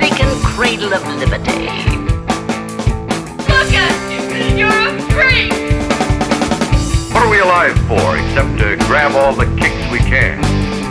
forsaken cradle of liberty. Look at you! You're a freak! What are we alive for except to grab all the kicks we can?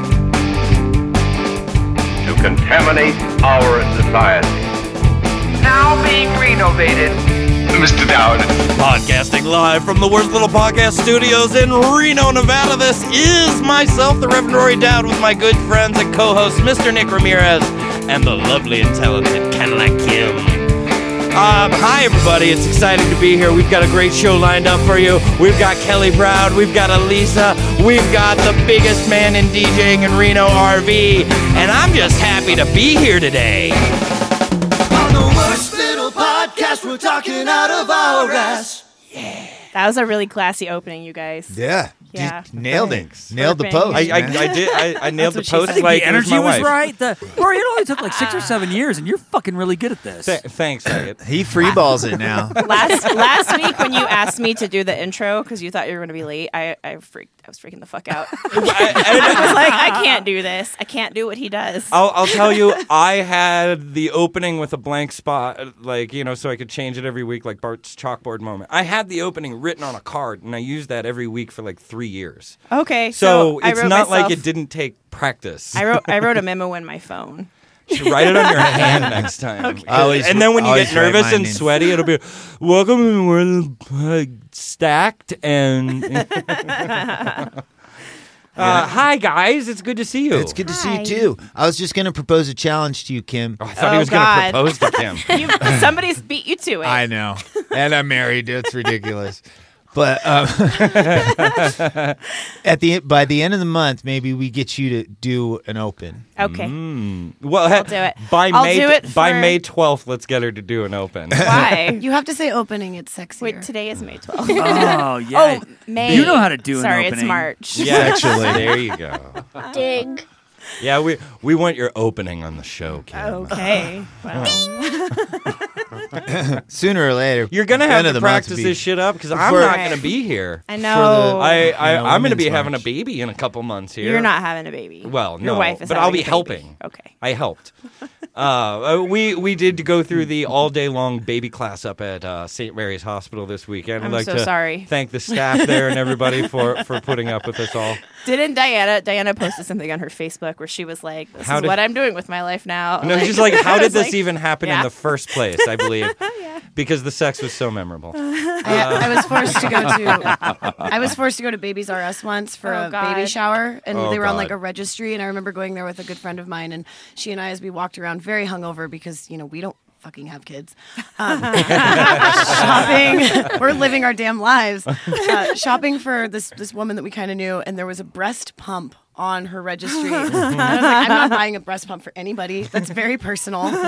To contaminate our society. Now being renovated. Mr. Dowd. Podcasting live from the Worst Little Podcast Studios in Reno, Nevada. This is myself, the Reverend Rory Dowd, with my good friends and co-hosts, Mr. Nick Ramirez and the lovely and talented Cadillac Kim. Hi, everybody. It's exciting to be here. We've got a great show lined up for you. We've got Kelly Proud. We've got Elisa. We've got the biggest man in DJing in Reno, RV. And I'm just happy to be here today. On the Worst Little Podcast, we're talking out of our ass. That was a really classy opening, you guys. Yeah. Yeah. Nailed it. Nailed the Perfect. post. I did. I nailed the That's what she post said. like the it was energy my was wife. right. Rory, it only took like 6 or 7 years, and you're fucking really good at this. Thanks, Elliot. He freeballs it now. Last week when you asked me to do the intro because you thought you were going to be late, I was freaking the fuck out. I was like, I can't do this. I can't do what he does. I'll tell you, I had the opening with a blank spot, like, so I could change it every week, like Bart's chalkboard moment. I had the opening written on a card, and I used that every week for like 3 years. Okay, So I it's wrote not like myself- it didn't take practice. I wrote a memo in my phone. You should write it on your hand next time. Okay. And then when you get always write nervous mine and in. sweaty, it'll be, welcome to the world stacked and... hi, guys. It's good to see you. It's good to see you, too. I was just going to propose a challenge to you, Kim. I thought he Oh, was going to God. propose to Kim. Somebody's beat you to it. I know. And I'm married. It's ridiculous. But by the end of the month, maybe we get you to do an open. Okay. Well, I'll do it. By I'll May do it by for- May 12th, let's get her to do an open. Why? You have to say opening. It's sexier. Wait, today is May 12th. Oh, yeah. Oh, May. You know how to do an Sorry, opening. it's March. Yeah, actually, there you go. Dig. Yeah, we want your opening on the show, Kim. Okay. Well, Sooner or later. You're gonna end have of to the month practice be- this shit up because I'm For- not gonna be here. I know. I'm gonna be Women's having a March. baby in a couple months here. You're not having a baby. Well, Your no, wife is but I'll having be a baby. helping. Okay. I helped. We did go through the all day long baby class up at St. Mary's Hospital this weekend. I'm I'd like so to sorry. thank the staff there and everybody for putting up with us all. Didn't Diana posted something on her Facebook where she was like, this is what I'm doing with my life now. No, she's like, how I did was this like, even happen in yeah. the first place? I believe because the sex was so memorable. I was forced to go to. I was forced to go to Babies R Us once for Oh, a God. baby shower, and Oh, they were on God. like a registry. And I remember going there with a good friend of mine, and she and I, as we walked around, very hungover because we don't fucking have kids. Shopping, we're living our damn lives. Shopping for this woman that we kind of knew, and there was a breast pump on her registry. And I was like, I'm not buying a breast pump for anybody. That's very personal. we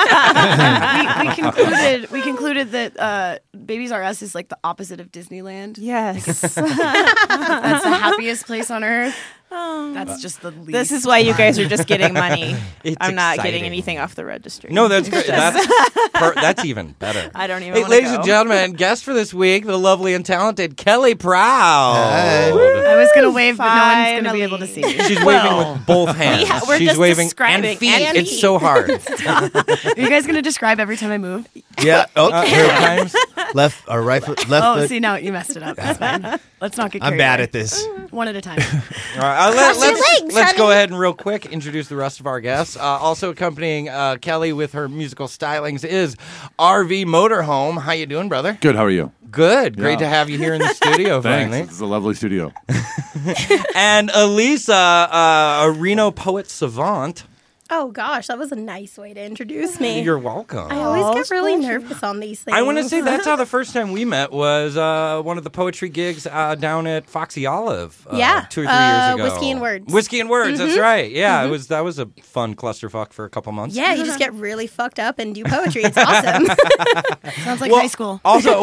concluded that Babies R Us is like the opposite of Disneyland. Yes. That's the happiest place on earth. That's just the least. This is why you guys are just getting money. It's I'm not exciting. getting anything off the registry. No, that's great. That's even better. I don't even Hey, wanna ladies go. and gentlemen, guest for this week, the lovely and talented Kelly Proud. Hi. I was going to wave, but no one's going to be able to see me. She's waving with both hands. Yeah, we're She's just waving describing and feet. and It's feet. so hard. Are you guys going to describe every time I move? Yeah. Oh, Here it comes. left or right foot. Left Oh, foot. see, now you messed it up. That's fine. Let's not get I'm carried bad away. at this. One at a time. All right, let's go ahead and real quick introduce the rest of our guests. Also accompanying Kelly with her musical stylings is RV Motorhome. How you doing, brother? Good. How are you? Good. Great Yeah. to have you here in the studio Thanks. finally. It's a lovely studio. And Elisa, a Reno poet savant. Oh gosh, that was a nice way to introduce me. You're welcome. I always get really nervous on these things. I want to say that's how the first time we met was one of the poetry gigs down at Foxy Olive. 2 or 3 years ago. Whiskey and Words. Whiskey and Words. That's right. Yeah, that was a fun clusterfuck for a couple months. Yeah, you just get really fucked up and do poetry. It's awesome. Sounds like high school. Also,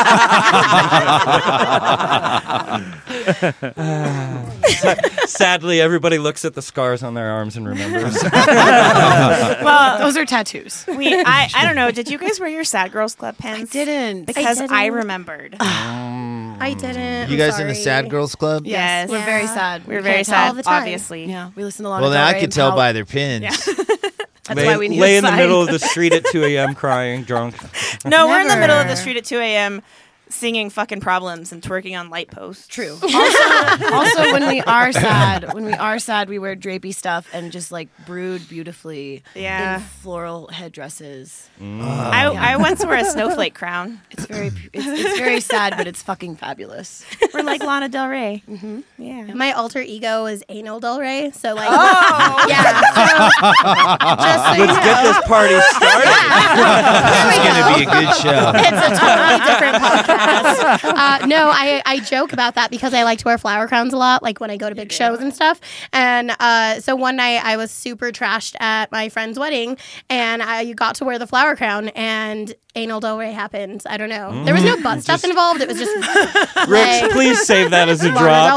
sadly, everybody looks at the scars on their arms and remembers. Well, those are tattoos. I don't know. Did you guys wear your Sad Girls Club pens? I didn't. Because didn't. I remembered. I didn't. You I'm guys in the sorry. Sad Girls Club? Yes. We're very Yeah. sad. We're We very can't tell sad, all the time. obviously. Yeah, we listen to a lot Well, of then Del I Rey could and tell Pout. by their pins. That's why we need lay a in the sign. middle of the street at 2 a.m. crying, drunk. No, we're in the middle of the Never. street at 2 a.m. singing fucking Problems and twerking on light posts. True. Also, when we are sad, we wear drapey stuff and just like brood beautifully Yeah. in floral headdresses. I once wore a snowflake crown. It's very sad, but it's fucking fabulous. We're like Lana Del Rey. Mm-hmm. Yeah. My alter ego is Anal Del Rey, so like, Oh. yeah. So, just so you Let's get know. this party started. This is going to be a good show. It's a totally different podcast. No, I joke about that because I like to wear flower crowns a lot, like when I go to big shows and stuff. And so one night I was super trashed at my friend's wedding, and I got to wear the flower crown, and Anal Del Rey happened. I don't know. There was no butt stuff involved. It was just Rich, like, please save that as a Lana drop.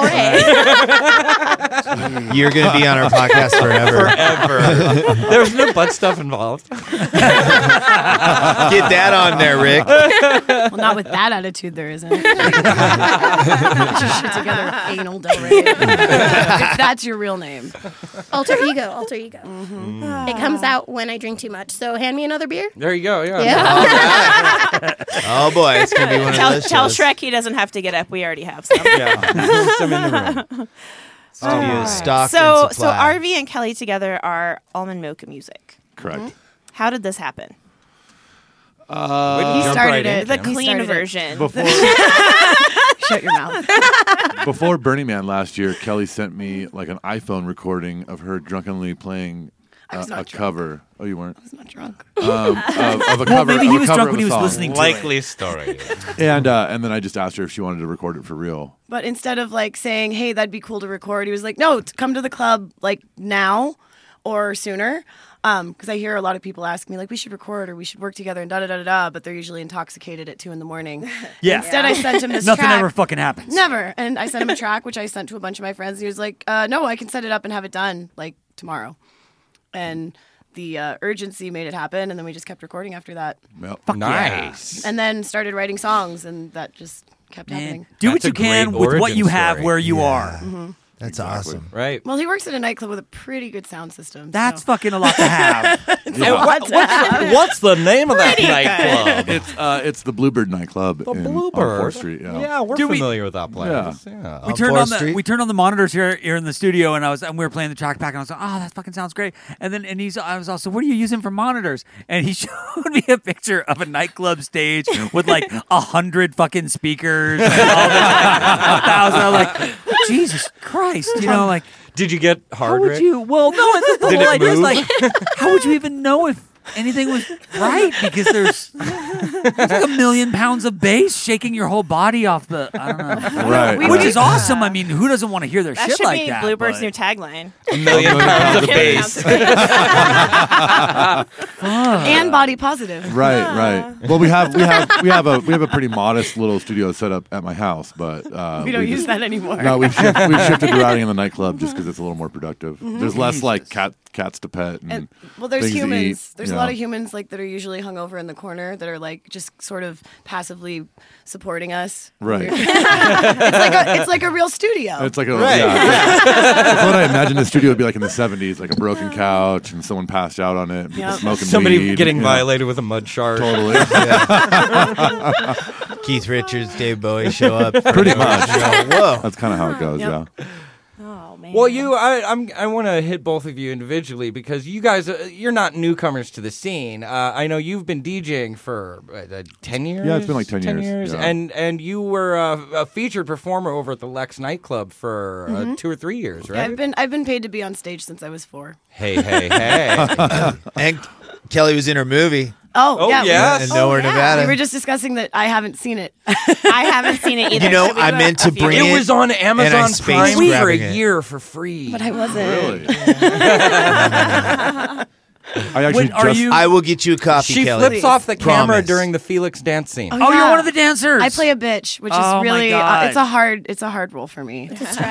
Del Rey. You're going to be on our podcast forever. There was no butt stuff involved. Get that on there, Rick. Well, not with that attitude, there isn't. Get your shit together, Anal Del Rey. If that's your real name. Alter ego. It comes out when I drink too much. So hand me another beer. There you go. Yeah. Yeah. Oh, boy. It's going to be one of Tell those shows. Shrek he doesn't have to get up. We already have some. Yeah. Some in the room. Studio stock So and supply. RV and Kelly together are Almond Mocha Music. Correct. How did this happen? He Jump started right in, it. The Kim. clean started it. version. Shut your mouth. Before Burning Man last year, Kelly sent me like an iPhone recording of her drunkenly playing I was a not drunk. cover. Oh, you weren't? I was not drunk. Of a Well, cover. maybe of he a was cover drunk of when a he was song. listening to it. Likely story. And then I just asked her if she wanted to record it for real. But instead of like saying, "Hey, that'd be cool to record," he was like, "No, come to the club like now or sooner." Because I hear a lot of people ask me like, "We should record or we should work together," and da da da da da. But they're usually intoxicated at 2 a.m. Yeah. Instead, I sent him this Nothing track. ever fucking happens. Never. And I sent him a track, which I sent to a bunch of my friends. And he was like, "No, I can set it up and have it done like tomorrow." And the urgency made it happen, and then we just kept recording after that, Yep. Nice. and then started writing songs, and that just kept happening. Man, do That's what you a can great with what origin you have story. where you are. Mm-hmm. That's awesome. Right. Well, he works at a nightclub with a pretty good sound system. That's so. fucking a lot to have. What's the name of that nightclub? It's the Bluebird nightclub The on Bluebird. 4th Street. Yeah. Yeah, we're Do we- familiar with that place. Yeah. We On turned 4th on Street? we turned on the monitors here in the studio, and we were playing the track back, and I was like, "Oh, that fucking sounds great." And then I was also, "What are you using for monitors?" And he showed me a picture of a nightclub stage with like 100 fucking speakers, and all this, like, 1,000. I'm like, Jesus Christ, like. Did you get How hard, would Rick? you? Well, no. The Did whole it idea is move? like, how would you even know if anything was right? Because there's like 1 million pounds of bass shaking your whole body off the. I don't know. Right. Which is awesome. I mean, who doesn't want to hear their That shit should like be that? Bluebird's but- new tagline. 1 million pounds of bass. And body positive. Right. Well, we have a pretty modest little studio set up at my house, but We don't use that anymore. No, we've shifted to routing in the nightclub just because it's a little more productive. There's less like cats to pet and Well, there's things to humans. eat, There's a lot of humans like that are usually hung over in the corner that are like just sort of passively supporting us. Right. It's like a real studio. It's like a Right. That's what I imagine the studio would be like in the 70s, like a broken couch and someone passed out on it, and people Yep. smoking Somebody weed, getting you know. violated with a mud shard. Totally. Keith Richards, Dave Bowie show up. Pretty much. Whoa. That's kind of how it goes. Yep. Yeah. Oh man. Well, I want to hit both of you individually because you guys, you're not newcomers to the scene. I know you've been DJing for 10 years. Yeah, it's been like 10 years, yeah. And you were a featured performer over at the Lex nightclub for 2 or 3 years, right? Yeah, I've been paid to be on stage since I was 4. Hey. And Kelly was in her movie Oh, yeah. yeah. in Nowhere, Nevada. We were just discussing that I haven't seen it. I haven't seen it either. You know, Should we I go meant a to few- bring It was on and I Amazon spaced Prime for a grabbing it. year for free. But I wasn't. Really? I actually Wait, are you? I will get you a copy, She Kelly. flips off the camera Promise. during the Felix dance scene. Oh, you're one of the dancers. I play a bitch, which Oh, my is really God. it's a hard role for me.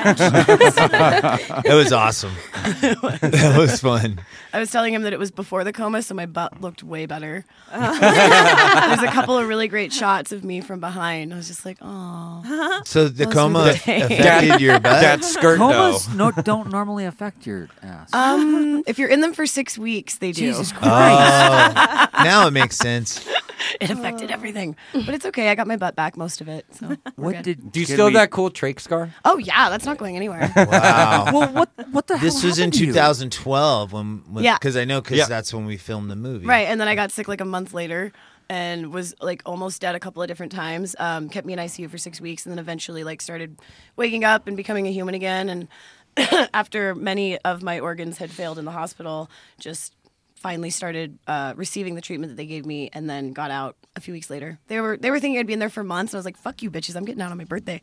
It was awesome. That was fun. I was telling him that it was before the coma, so my butt looked way better. There's a couple of really great shots of me from behind. I was just like, oh. So the Those coma were the days. affected your butt? That skirt, though. Comas don't normally affect your ass. If you're in them for 6 weeks, they do. Jesus Christ. Oh, now it makes sense. It affected everything. But it's okay. I got my butt back, most of it. So What did? Do you can still have we- that cool trach scar? Oh, yeah. That's not going anywhere. Wow. Well, what the hell? This was in happened to you? 2012 when Yeah. because I know because Yeah. that's when we filmed the movie. Right. And then I got sick like a month later and was like almost dead a couple of different times. Kept me in ICU for 6 weeks and then eventually like started waking up and becoming a human again. And after many of my organs had failed in the hospital, just finally started receiving the treatment that they gave me and then got out a few weeks later. They were thinking I'd be in there for months and I was like, fuck you bitches, I'm getting out on my birthday.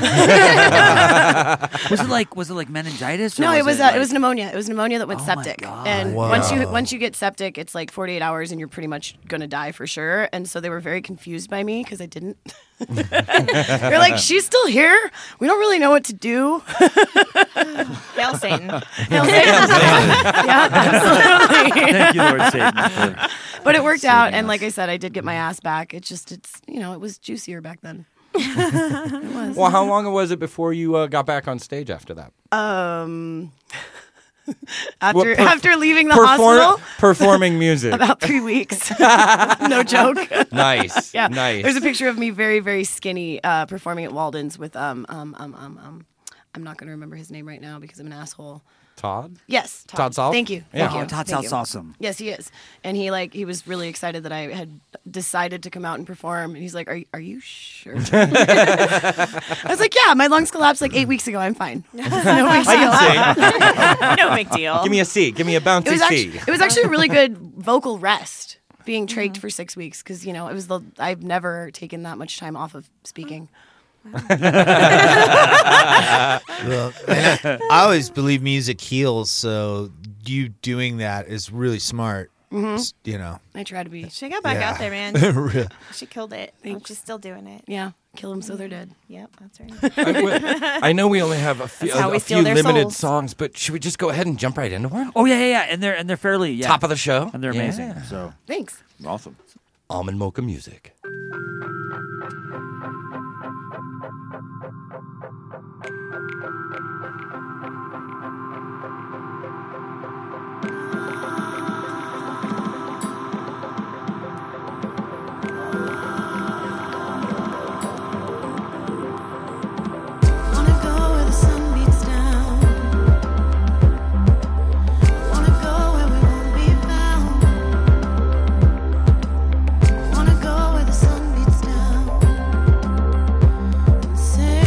Was it like meningitis? Or No, it was like- pneumonia. It was pneumonia that went Oh my septic. God. And Wow. once you get septic, it's like 48 hours and you're pretty much going to die for sure. And so they were very confused by me because I didn't. They're like, she's still here. We don't really know what to do. Hail Satan. Hail Satan. Yeah, absolutely. Thank you, Lord Satan. For... But it worked out, saving and us. like I said, I did get my ass back. It was juicier back then. It was. Well, how long was it before you got back on stage after that? After leaving the hospital, Performing music. about 3 weeks. No joke. Nice. Yeah, Nice. There's a picture of me very, very skinny performing at Walden's with I'm not going to remember his name right now because I'm an asshole. Todd? Yes, Todd South? Thank you. Yeah. Thank you. Oh, Todd Thank South's you. awesome. Yes, he is, and he was really excited that I had decided to come out and perform. And he's like, "Are you sure?" I was like, "Yeah, my lungs collapsed like 8 weeks ago. I'm fine. No big deal." No big deal. Give me a C. Give me a bouncy C. It was actually a really good vocal rest being trached for 6 weeks because I've never taken that much time off of speaking. Well, and I always believe music heals, so you doing that is really smart. You know. I try to be. She got back Yeah. out there, man. Really. She killed it. She's still doing it. Yeah, kill them so they're dead. Yep, that's right. I know we only have a few, That's how we a few steal their limited souls. songs, but should we just go ahead and jump right into one? Oh yeah. And they're fairly Top of the show. and they're amazing. Yeah. So Thanks. Awesome. Almond Mocha Music. Wanna go where the sun beats down. Wanna go where we won't be found. Wanna go where the sun beats down. And say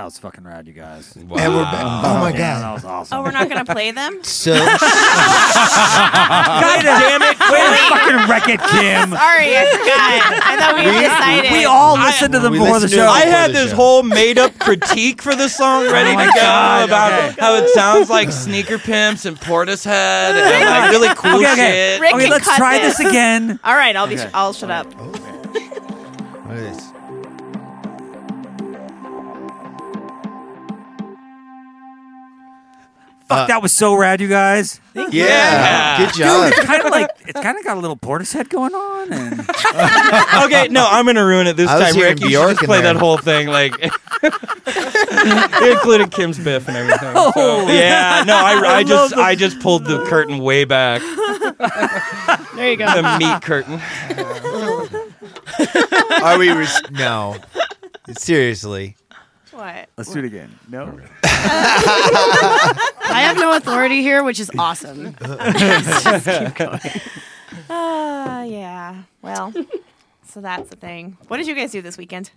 That was fucking rad, you guys. And we're back. Oh my That god. was awesome. Oh, we're not gonna play them. So God damn it! Way to fucking wreck it, Kim. Sorry, I forgot. I thought we had decided. We all listened to them we before the listened to show. it. I had the this show. whole made-up critique for the song ready my to go God, about okay. how it sounds like Sneaker Pimps and Portishead and like really cool Okay, shit. Rick Okay, can let's cut try this. this again. All right, I'll shut up. what is this? Fuck, that was so rad, you guys. Yeah. Good job. It's kind of got a little Portishead going on. And Okay, no, I'm gonna ruin it this I was time, hearing Rick. You should Bjork just in play there. that whole thing, like it included Kim's biff and everything. Oh. So, yeah, no, I just pulled the curtain way back, There you go. the meat curtain. Are we? No. Seriously. What? let's do it again. No. I have no authority here, which is awesome. Just keep going. Yeah. Well, so that's the thing. What did you guys do this weekend?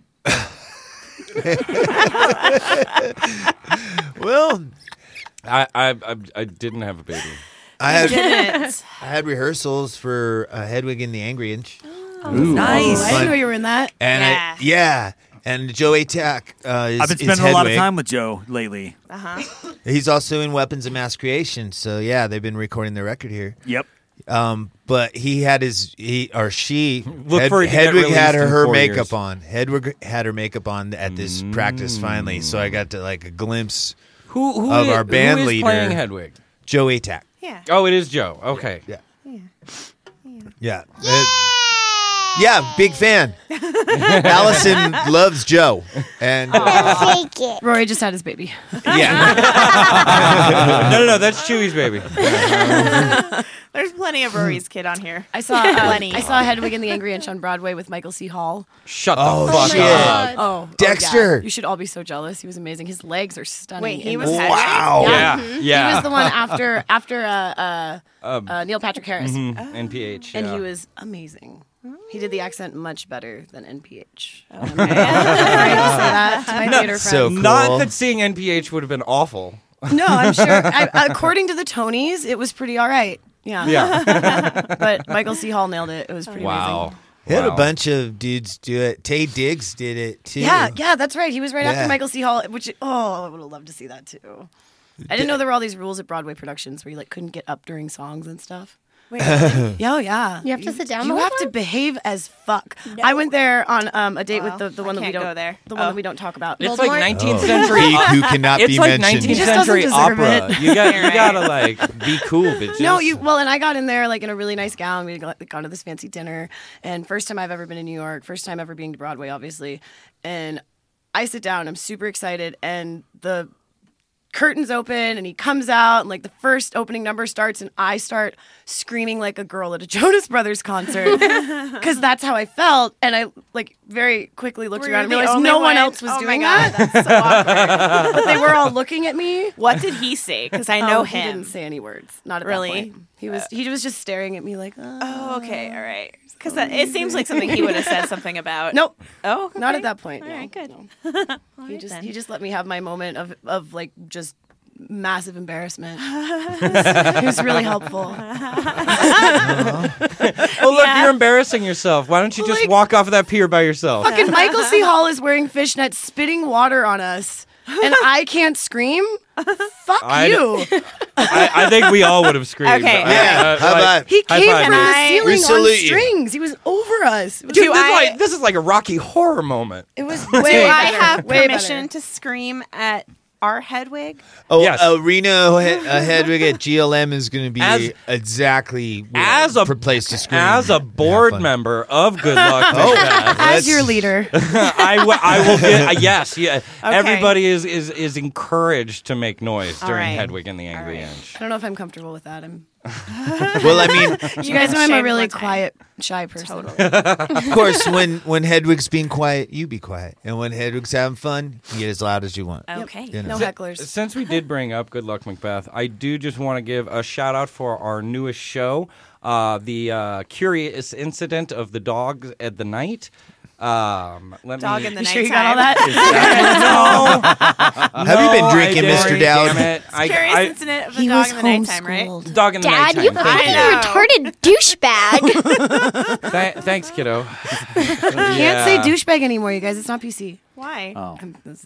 Well, I didn't have a baby. I had Didn't. I had rehearsals for Hedwig and the Angry Inch. Nice. I didn't know you were in that. And Yeah. and Joe Atack is I've been is spending a lot of Hedwig. time with Joe lately. He's also in Weapons of Mass Creation, so yeah, they've been recording their record here. Yep. But he had he or she Look for it to get Hedwig had released in her 4 makeup years. on. Hedwig had her makeup on at this practice finally, so I got to like a glimpse Who of our who band is leader, playing Hedwig? Joe Atack. Yeah. Oh, it is Joe. Okay. Yeah. Yeah, big fan. Allison loves Joe, and Rory just had his baby. yeah, No, that's Chewy's baby. There's plenty of Rory's kid on here. I saw Plenty. I saw Hedwig and the Angry Inch on Broadway with Michael C. Hall. Shut Oh, the fuck shit. up. Oh, Dexter. yeah. You should all be so jealous. He was amazing. His legs are stunning. Wait, he in was this. Hedwig? wow. Yeah, He yeah. was the one after Neil Patrick Harris, NPH. and yeah. he was amazing. He did the accent much better than NPH. Oh, I'm afraid to say that to my theater friends. So cool. Not that seeing NPH would have been awful. No, I'm sure. According to the Tonys, it was pretty all right. Yeah. Yeah. But Michael C. Hall nailed it. It was pretty Wow. amazing. He had a Wow. bunch of dudes do it. Tay Diggs did it too. Yeah, that's right. He was right Yeah. after Michael C. Hall, which, I would have loved to see that too. I didn't know there were all these rules at Broadway productions where you like couldn't get up during songs and stuff. Wait, Yeah, oh, yeah. You have to sit down the You whole have to time? behave as fuck. I went there on a date with the one that we can't don't go there. The one Oh. that we don't talk about. It's Voldemort? like 19th Oh. century. He who cannot It's be like mentioned. 19th He just doesn't century deserve opera. it. You Right. gotta like be cool, bitches. No, and I got in there like in a really nice gown. We had gone to this fancy dinner, and first time I've ever been in New York, first time ever being to Broadway, obviously. And I sit down, I'm super excited, and the curtains open, and he comes out, and like the first opening number starts, and I start screaming like a girl at a Jonas Brothers concert because that's how I felt. And I like very quickly looked Were around you and the realized only no one one? else was Oh my doing God, that. That's so awkward. But they were all looking at me. What did he say? Because I know He him. didn't say any words. Not at Really? that point. He was just staring at me like, Oh, okay, all right. Because it seems like something he would have said something about. Nope. Oh, Not okay. at that point. All no, right, good. no. All He right, just then. he just let me have my moment of like just massive embarrassment. He was really helpful. Oh, look, you're embarrassing yourself. Why don't you just Like- walk off of that pier by yourself? Fucking Michael C. Hall is wearing fishnets, spitting water on us, and I can't scream. Fuck I you. I think we all would have screamed. Okay. Yeah, how about- He High came five. from Can the I- ceiling We on salute you. strings. He was over us. It was, Dude, this is like a Rocky Horror moment. it was Do way I better, have way permission better. to scream at our Hedwig? Oh, Yes. Reno Hedwig at GLM is going to be As- exactly As a place to scream. As a and board have fun. member of Good Luck Macbeth, As your leader. I will get yes, yeah. Okay. Everybody is encouraged to make noise All during right. Hedwig and the Angry All right. Inch. I don't know if I'm comfortable with that. Well, I mean, You guys know I'm a Shave really one time. quiet, shy person. of course, when Hedwig's being quiet, you be quiet, and when Hedwig's having fun, you get as loud as you want. Okay. You know. No hecklers. Since we did bring up Good Luck Macbeth, I do just want to give a shout out for our newest show, the Curious Incident of the Dogs at the Night. Let Dog me. in the You nighttime. sure you got all that? Have you been drinking, Mr. Dowd? Damn it. Curious incident of the He dog was in the nighttime, right? homeschooled. Dog in the Dad, you nighttime. fucking know. retarded douchebag. Thanks, kiddo. Can't say douchebag anymore, you guys. It's not PC. Why? Oh.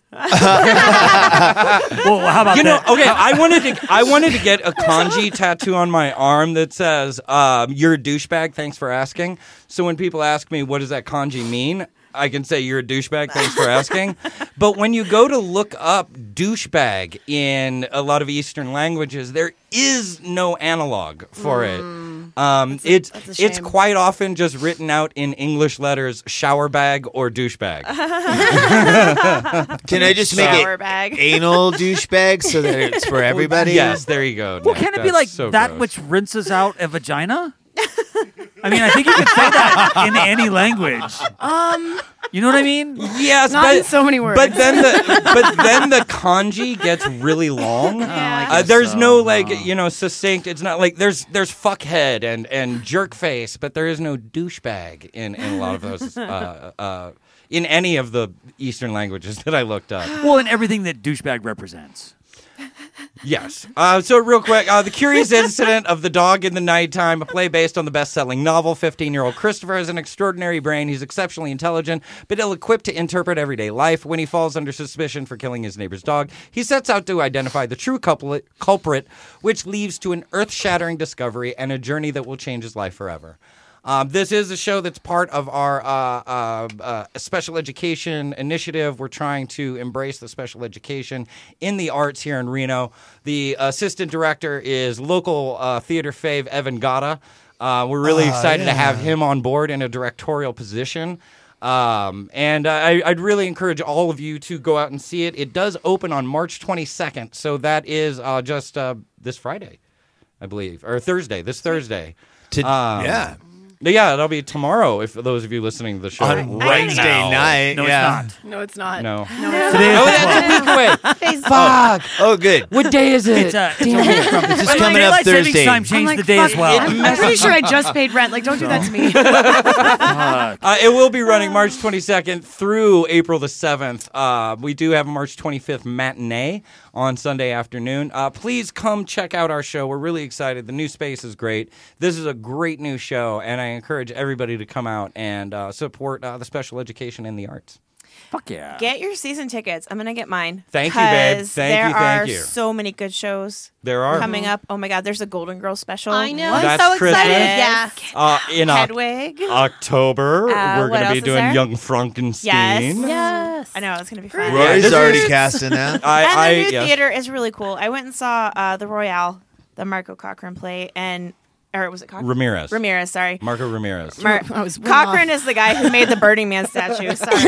Well, how about You know, that? okay. I wanted to get a kanji tattoo on my arm that says "You're a douchebag. Thanks for asking." So when people ask me what does that kanji mean, I can say "You're a douchebag. Thanks for asking." But when you go to look up douchebag in a lot of Eastern languages, there is no analog for it. It's shame. quite often just written out in English letters: shower bag or douchebag. Can I just make Shower it bag. anal douchebag so that it's for everybody? Yes, there you go. Well, Nick. can it be That's like so that gross. which rinses out a vagina? I mean, I think you could say that in any language. You know what I mean? Yes, Not but in so many words. But then the kanji gets really long. guess There's so. no succinct. It's not like there's fuckhead and jerk face, but there is no douchebag in a lot of those. In any of the Eastern languages that I looked up. Well, and everything that douchebag represents. Yes. So real quick, the curious incident of the dog in the nighttime, a play based on the best-selling novel. 15-year-old Christopher has an extraordinary brain. He's exceptionally intelligent, but ill-equipped to interpret everyday life. When he falls under suspicion for killing his neighbor's dog, he sets out to identify the true culprit, which leads to an earth-shattering discovery and a journey that will change his life forever. This is a show that's part of our special education initiative. We're trying to embrace the special education in the arts here in Reno. The assistant director is local theater fave Evan Gata. We're really excited to have him on board in a directorial position. And I'd really encourage all of you to go out and see it. It does open on March 22nd, so that is just this Friday, I believe, or Thursday, this Thursday. Yeah. Yeah, it'll be tomorrow if those of you listening to the show On right Wednesday now. night. No, yeah. it's not. No, it's not. No. Today is Oh, that's a week away. Fuck. Oh, good. What day is it? It's a week from This is But coming Daylight up Thursday. Savings Time I'm changed like, the day as fuck, well. I'm pretty sure I just paid rent. Like, don't do that to me. It will be running March 22nd through April the 7th. We do have a March 25th matinee on Sunday afternoon. Please come check out our show. We're really excited. The new space is great. This is a great new show, and I encourage everybody to come out and support the special education in the arts. Fuck yeah. Get your season tickets. I'm gonna get mine. Thank you, babe. 'Cause Thank you. There are so many good shows There are. coming up. Oh my God, there's a Golden Girls special. I know. What? I'm That's so excited. Christmas. Yeah. In Hedwig. October, we're what going to else be is doing there? Young Frankenstein. Yes. I know it's gonna be fun. Rory's this already is- casting that. And the new yes. theater is really cool. I went and saw the Royale, the Marco Cochran play, or was it Cochran? Ramirez. Ramirez, sorry. Marco Ramirez. I was way Cochran off. is the guy who made the Burning Man statue. Sorry.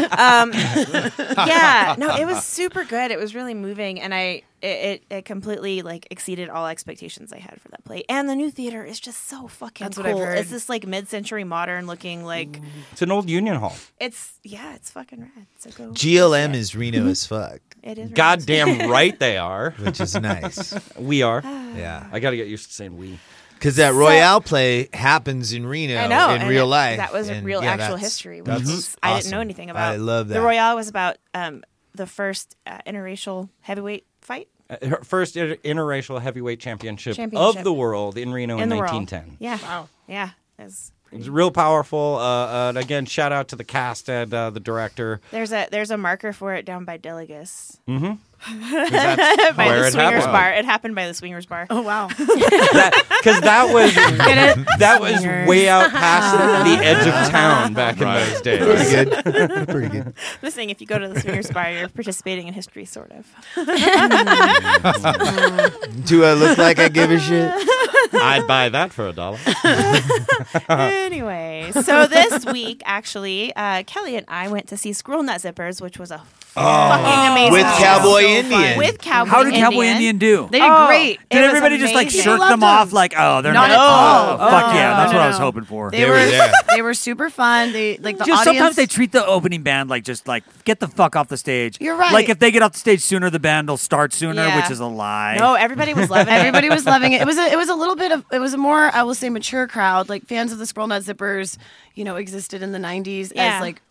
Yeah, no, it was super good. It was really moving, and it completely like exceeded all expectations I had for that play. And the new theater is just so fucking That's cool. what I've heard. It's this like mid-century modern looking like It's an old Union Hall. it's fucking rad. So go. GLM is Reno as fuck, It is. Goddamn right they are. which is nice. We are. Yeah. I got to get used to saying we. Because that Royale play happens in Reno I know in and real life. That was And real yeah, actual that's- history, which that's is, I didn't know awesome. anything about. I love that. The Royale was about the first interracial heavyweight fight Her first interracial heavyweight championship Championship. of the world in Reno in in the world. 1910. Yeah. Wow. Yeah. It's real powerful. And again, shout out to the cast and the director. There's a marker for it down by Delegus. Mm-hmm. By where the it Swingers happened. Bar. It happened by the Swingers Bar. Oh, wow. Because that was Swingers. way out past the edge of town back in those days. Pretty good. Pretty good. Listening, if you go to the Swingers Bar, you're participating in history, sort of. Do I look like I give a shit? I'd buy that for $1. Anyway, so this week, actually, Kelly and I went to see Squirrel Nut Zippers, which was a fucking amazing With show. Cowboy So Indian. fun. With Cowboy How did Indian. Cowboy Indian do? They did great. It Did was everybody just like amazing. shirk Loved them them. off? Like, oh, they're Not not. at all. Oh, fuck yeah, that's no, what I was no. hoping for. They were were there. they were super fun. They like the Just audience. sometimes they treat the opening band like just like get the fuck off the stage. You're right. Like if they get off the stage sooner, the band will start sooner, Yeah. which is a lie. No, everybody was loving it. Everybody was loving it. It was a little bit of it was a more I will say mature crowd. Like fans of the Squirrel Nut Zippers, existed in the 90s Yeah. as like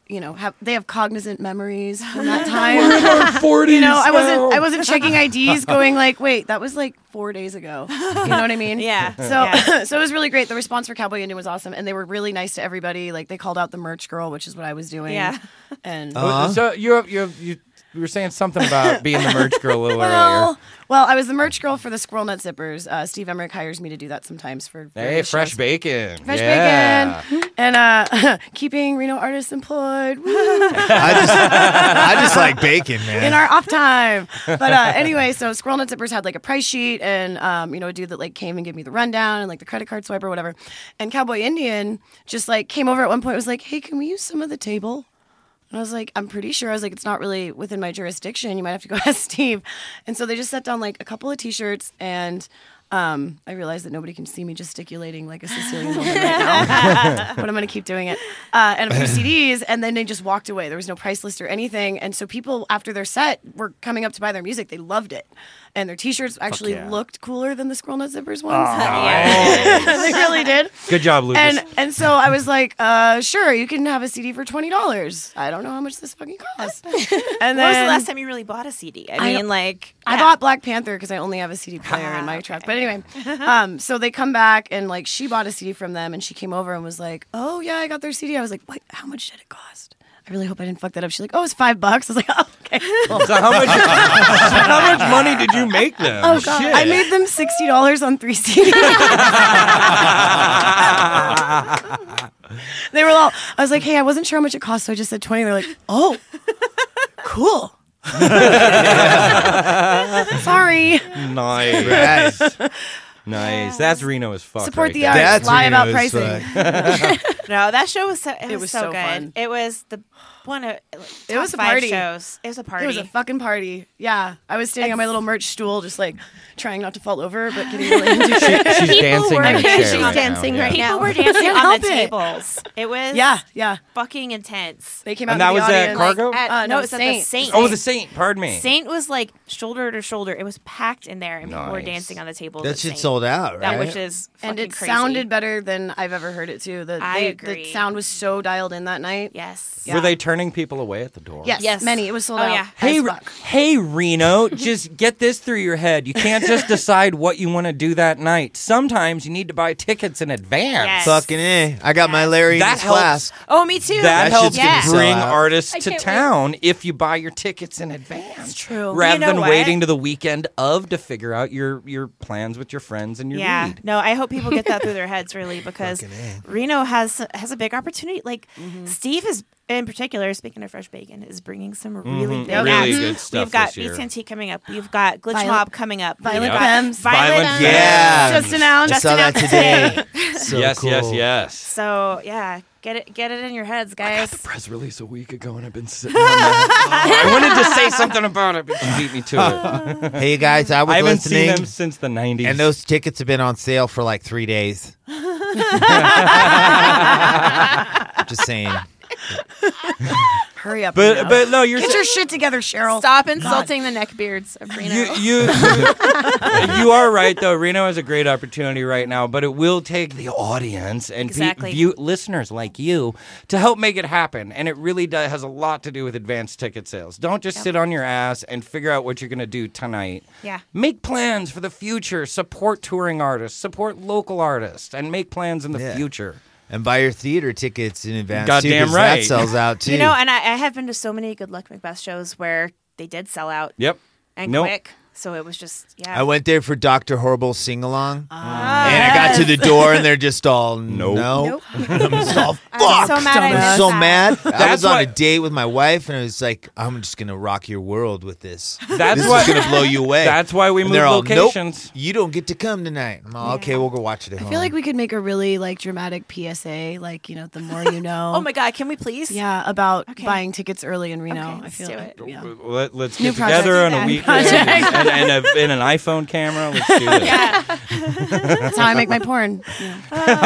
they have cognizant memories from that time. We're in our 40s You know, now. I wasn't checking IDs, going like, wait, that was like 4 days ago. You know what I mean? Yeah. So it was really great. The response for Cowboy Indian was awesome, and they were really nice to everybody. Like they called out the merch girl, which is what I was doing. Yeah. And So you were saying something about being the merch girl a little earlier. Well, I was the merch girl for the Squirrel Nut Zippers. Steve Emmerich hires me to do that sometimes for Hey, various fresh shows. bacon. Fresh Yeah. bacon. And keeping Reno artists employed. Woo. I just like bacon, man. In our off time. But anyway, so Squirrel Nut Zippers had like a price sheet and, a dude that like came and gave me the rundown and like the credit card swipe or whatever. And Cowboy Indian just like came over at one point and was like, hey, can we use some of the table? And I was like, I'm pretty sure. I was like, it's not really within my jurisdiction. You might have to go ask Steve. And so they just set down like a couple of T-shirts, and I realized that nobody can see me gesticulating like a Sicilian woman right now, but I'm going to keep doing it. And a few CDs, and then they just walked away. There was no price list or anything. And so people, after their set, were coming up to buy their music. They loved it. And their T-shirts actually looked cooler than the Squirrel Nut Zippers ones. They really did. Good job, Lucas. And so I was like, sure, you can have a CD for $20. I don't know how much this fucking costs. And then When was the last time you really bought a CD? I bought Black Panther because I only have a CD player in my truck. But anyway, so they come back and like she bought a CD from them, and she came over and was like, oh yeah, I got their CD. I was like, wait, how much did it cost? I really hope I didn't fuck that up. She's like, oh, it's $5. I was like, oh, okay. Cool. So how much money did you make them? Oh god, Shit. I made them $60 on 3 CDs. They were all. I was like, hey, I wasn't sure how much it cost, so I just said 20. They're like, oh, cool. Sorry. Nice. Nice. That's Reno as fuck. Support right the there. arts. Lie about pricing. No, that show was so It was so so good. fun. It was the one of It was a top 5 party. shows. It was a party. It was a fucking party. Yeah, I was standing on my little merch stool, just like trying not to fall over, but getting really into it. She's dancing in a chair She's right dancing now. right People now. were dancing Can't on help the it. tables. It was Yeah. fucking intense. They came out And in that the was at audience. Cargo? No, it was at the Saint. Oh, the Saint. Pardon me. Saint was like shoulder to shoulder. It was packed in there, and people were Nice. dancing on the tables. That at shit Saint. sold out, That right? which is And fucking it crazy. sounded better than I've ever heard it too. I The agree. sound was so dialed in that night. Yes. Yeah. Were they turning people away at the door? Yes, many. It was sold Oh, out. yeah. Hey, Reno, just get this through your head. You can't just decide what you want to do that night. Sometimes you need to buy tickets in advance. Yes. Fucking A. I got my Larry in That his helps. class. Oh, me too. That helps shit's gonna sell bring out. artists I to can't town if you buy your tickets in advance. That's true. Rather You know than what? waiting to the weekend of to figure out your plans with your friends and your Yeah, lead. no, I hope people get that through their heads, really, because Reno has a big opportunity. Like Steve is, in particular, speaking of fresh bacon, is bringing some really big Really acts. good stuff We've got this year. BTNT coming up. We've got Glitch Violet- Mob coming up. Violet We've got Femmes. Violent Femmes. Yeah. Just announced. I saw that today. So yes, cool. yes. So yeah, get it in your heads, guys. Press release a week ago, and I've been sitting on that. I wanted to say something about it, but you beat me to it. Hey, guys, I was I haven't listening, seen them since the 90s. and those tickets have been on sale for like 3 days. Just saying. Hurry up. But Reno. but no, you're Get your shit together, Cheryl. Stop insulting the neckbeards of Reno. you are right though. Reno has a great opportunity right now, but it will take the audience and Exactly. listeners like you to help make it happen. And it really has a lot to do with advanced ticket sales. Don't just sit on your ass and figure out what you're going to do tonight. Yeah. Make plans for the future. Support touring artists. Support local artists, and make plans in the Yeah. future. And buy your theater tickets in advance. Goddamn too, 'cause right. That sells out too. You know, and I have been to so many Good Luck Macbeth shows where they did sell out Yep. and Nope. quick. So it was just I went there for Dr. Horrible's sing along, Ah. and I got to the door, and they're just all Nope. no. I'm just all I was so fucked. mad I I'm missed so that. mad. I That's was on why- a date with my wife, and I was like, I'm just gonna rock your world with this. That's This why is gonna blow you away. That's why we And moved they're all, locations. Nope, you don't get to come tonight. I'm all, okay, we'll go watch it at I home. feel like we could make a really like dramatic PSA, like the more you know. Oh my God, can we please? Yeah, about Okay. buying tickets early in Reno. Okay, I let's feel do like, it. yeah. Let's New get together project. on a Yeah. weekend Project. and in an iPhone camera. Let's do this. That's how I make my porn. Yeah.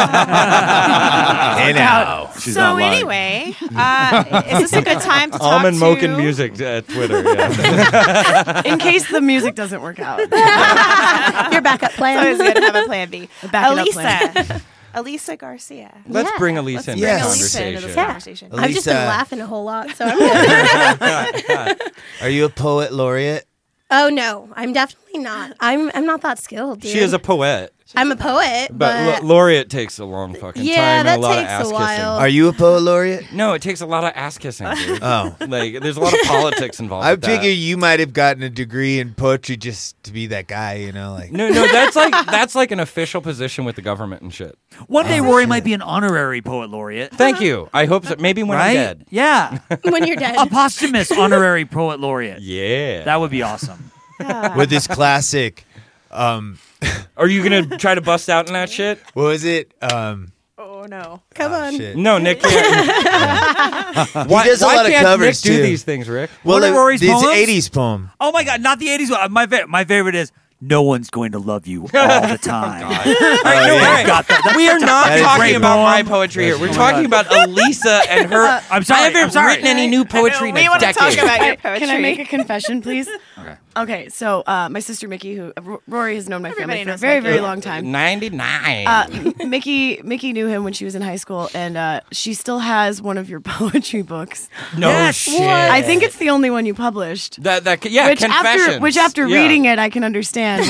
Hey now. She's So not lying. anyway, is this a good time to talk Almond to Moken Music Twitter. Yeah. In case the music doesn't work out. Your backup It's plan. always good to have a plan B. backup Elisa, Elisa Garcia. Let's Yeah. bring Elisa into Yes. the Elisa into this conversation. conversation. I've just been Elisa. laughing a whole lot, so I'm good. Are you a poet laureate? Oh no, I'm definitely not. I'm not that skilled, dude. She is a poet, I'm a poet, but but laureate takes a long fucking Yeah, time that and a lot takes of ass a while. kissing. Are you a poet laureate? No, it takes a lot of ass kissing, dude. Oh. Like, there's a lot of politics involved. I with that. figure you might have gotten a degree in poetry just to be that guy, you know, like. No, that's like an official position with the government and shit. One day Rory might be an honorary poet laureate. Thank you. I hope so. Maybe when right? I'm dead. Yeah. when you're dead, A posthumous honorary poet laureate. Yeah. That would be awesome. With this classic, Are you gonna try to bust out in that shit? what was it? Oh no. come on. Shit. No, Nick can't. Why, He does a why lot of can't covers, Nick do too. these things, Rick? Well, One of Rory's it's poems? 80s poem. Oh my God, not the 80s one. My favorite is "No one's going to love you all the time." All right, no, all right. Got that. That's We are such a not great talking about poem. my poetry here. We're talking about Elisa and her. I'm sorry, I haven't I'm sorry. written any new poetry in we a want to decade. talk about your poetry. Can I make a confession, please? Okay. Okay, so my sister Mickey, who Rory has known my Everybody family for a knows very, Mickey. very long time. 99. Mickey knew him when she was in high school, and she still has one of your poetry books. No Yes. shit. I think it's the only one you published. Yeah, Which Confessions. after Yeah. reading it, I can understand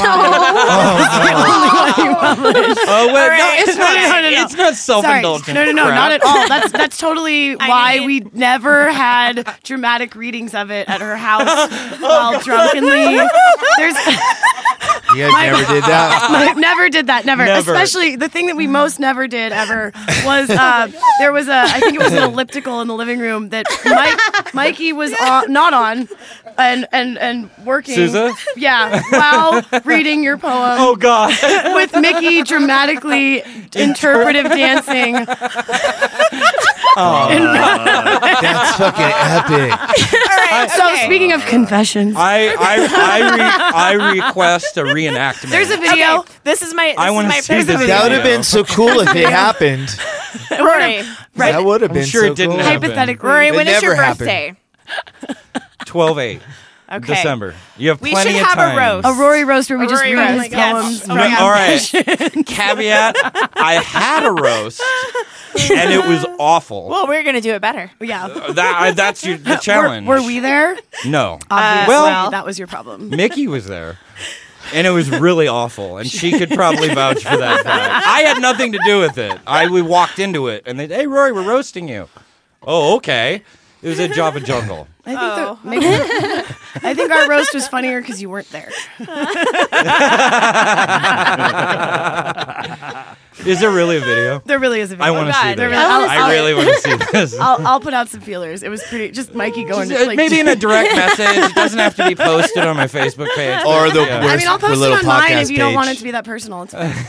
why. Oh wait, no, it's not. No. It's not Sorry, self-indulgent. no, crap. not at all. That's totally why need- we never had dramatic readings of it at her house while drunkenly. There's You guys never did that? never did that. Never. Never. Especially the thing that we most never did ever was there was I think it was an elliptical in the living room that Mikey was not on and working. Sousa? Yeah, while reading your poem. Oh God. With Mickey dramatically interpretive dancing. That's fucking epic. So speaking of confessions, I request a reenactment. there's a video. Okay, this is my. I wanna see this That would have been so cool if it happened. Rory. That would have been sure so it didn't cool. happen. Hypothetically, Rory, It when is your never happened. birthday? 12/8. Okay. December. You have We plenty should of have time. a roast. a Rory roast where we A just Rory read roast, his yes. poems. Oh from my God. All right. Caveat: I had a roast, and it was awful. Well, we're gonna do it better. Yeah. That's the challenge. Were we there? No. Obviously, well, that was your problem. Mickey was there. And it was really awful, and she could probably vouch for that fact. I had nothing to do with it. We walked into it, and they, hey, Rory, we're roasting you. Oh, okay. It was at Java Jungle. I think our roast was funnier because you weren't there. Is there really a video? There really is a video. I want to see There this. really- I really want to see this. I'll put out some feelers. It was pretty. Just Mikey going. Just, like, maybe in a direct message. It doesn't have to be posted on my Facebook page. Or the Yeah. worst I mean, I'll post it little on mine podcast if you don't page. want it to be that personal. It's fine.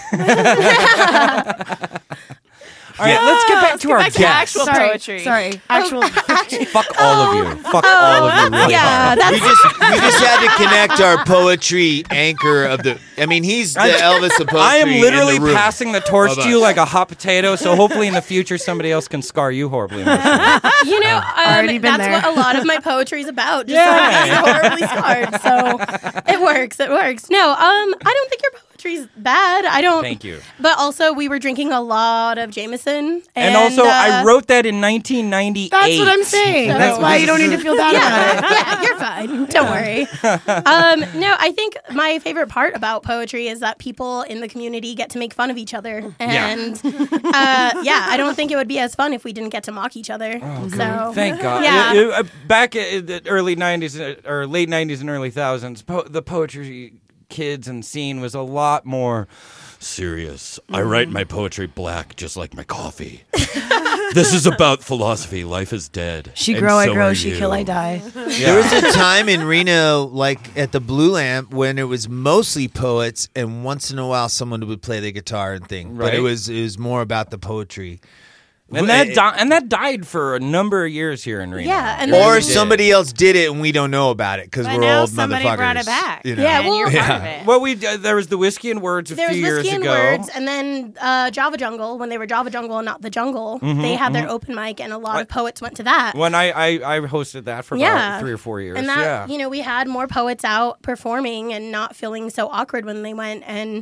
All right, let's get back to our back to guest. actual Sorry, poetry. Sorry, actual. Fuck all of you. Fuck all of you really Yeah, hard. We just had to connect our poetry anchor of the. I mean, he's the Elvis of poetry. I am literally in the room. passing the torch Of to you us. like a hot potato, so hopefully in the future somebody else can scar you horribly. emotionally. You know, Already been that's there. what a lot of my poetry is about. Just Yeah. horribly scarred. So it works. It works. No, I don't think your poetry's bad. I don't. Thank you. But also, we were drinking a lot of Jameson, And also, I wrote that in 1998. That's what I'm saying. That's why you don't need to feel bad about it. Yeah, you're fine. Don't worry. No, I think my favorite part about poetry is that people in the community get to make fun of each other, and I don't think it would be as fun if we didn't get to mock each other. So Thank God. Yeah. Back in the early 90s or late 90s and early thousands, the poetry kids and scene was a lot more serious. I write my poetry black just like my coffee. This is about philosophy. Life is dead. She and grow, I so grow. are She you. kill, I die. There was a time in Reno, like at the Blue Lamp, when it was mostly poets, and once in a while someone would play the guitar and thing. But it Right. was more about the poetry. And that died for a number of years here in Reno. Yeah, and Or then- somebody else did it and we don't know about it because But we're now old somebody motherfuckers. brought it back. You know? Yeah, And well- you're part of Yeah. it. Well, there was the Whiskey and Words a There was few years Whiskey and ago. Words, and then Java Jungle, when they were Java Jungle and not the Jungle, they had their open mic, and a lot of poets went to that. When I hosted that for about 3 or 4 years. And that, we had more poets out performing and not feeling so awkward when they went. And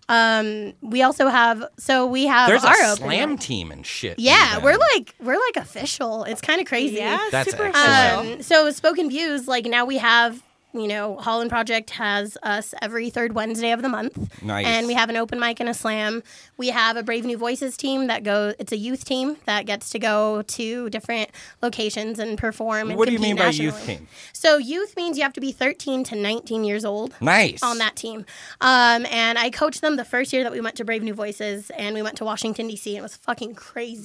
We also have There's our a open slam mic. team and shit. Yeah, even. we're like official. It's kind of crazy. Yeah, That's super excellent. official. So Spoken Views, like now we have, Holland Project has us every third Wednesday of the month. Nice. And we have an open mic and a slam. We have a Brave New Voices team it's a youth team that gets to go to different locations and perform and What do you compete mean by nationally. youth team? So youth means you have to be 13 to 19 years old. Nice. On that team. And I coached them the first year that we went to Brave New Voices, and we went to Washington, D.C., and it was fucking crazy.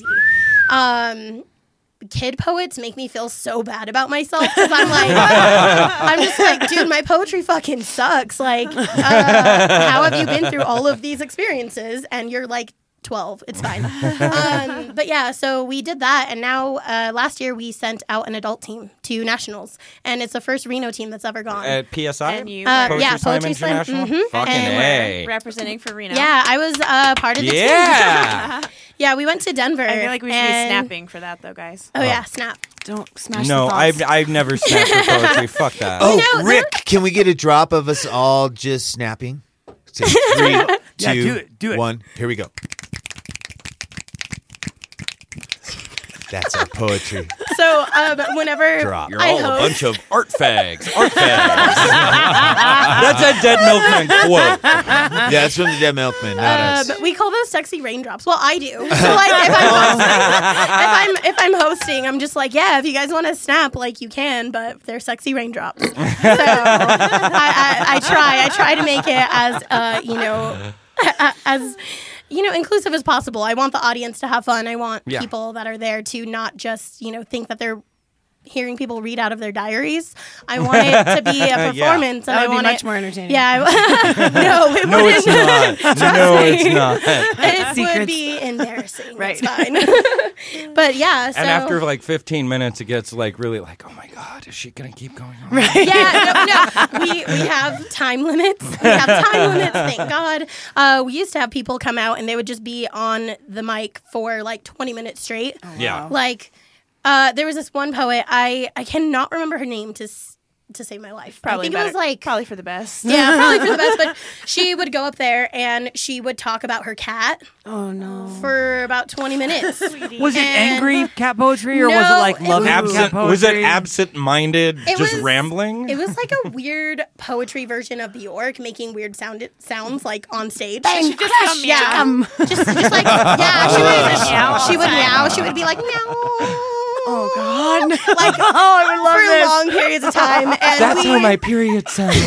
Kid poets make me feel so bad about myself because I'm like, I'm just like, dude, my poetry fucking sucks. Like, how have you been through all of these experiences? And you're like 12. It's fine. But yeah, so we did that. And now last year we sent out an adult team to nationals. And it's the first Reno team that's ever gone. At PSI? And you Poetry yeah, Slam Poetry Slam. International? Mhm. Fucking And A. representing for Reno. Yeah, I was part of the team. Yeah. Yeah, we went to Denver. I feel like we should be and- snapping for that, though, guys. Oh, yeah, snap. Don't smash No, the thoughts. I've never snapped for poetry. Fuck that. Oh, know, Rick, can we get a drop of us all just snapping? Say 3, 2, Yeah, do it. 1. Here we go. That's our poetry. So whenever Drop. You're I all a host, bunch of art fags. Art fags. That's a Dead Milkman quote. Yeah, that's from the Dead Milkman, not us. we call those sexy raindrops. Well, I do. So like if I'm hosting, I'm just like, yeah, if you guys want to snap, like you can, but they're sexy raindrops. So I try to make it as as inclusive as possible. I want the audience to have fun. I want people that are there to not just, think that they're hearing people read out of their diaries. I want it to be a performance. That and would I want be much it, more entertaining. Yeah. No, it No, wouldn't. it's not. No, it's not. It would Secrets. be embarrassing. Right. It's fine. But yeah, so And after like 15 minutes, it gets like really like, oh my God, is she going to keep going on? Right. yeah, no. We have time limits. We have time limits, thank God. We used to have people come out and they would just be on the mic for like 20 minutes straight. Yeah. Like, there was this one poet, I cannot remember her name to save my life. Probably I think it was like probably for the best. yeah, probably for the best. But she would go up there and she would talk about her cat Oh, no. for about 20 minutes. Was it And- angry cat poetry or was it No, like it loving was- cat poetry? Was it absent-minded, It just was- rambling? It was like a weird poetry version of Bjork, making weird sounds like on stage. Bang, just crash, come meow. chickum. just like yeah, she would meow. She would be like meow. Oh, God. Like I would love for this. long periods of time. And That's we, how my period sounds.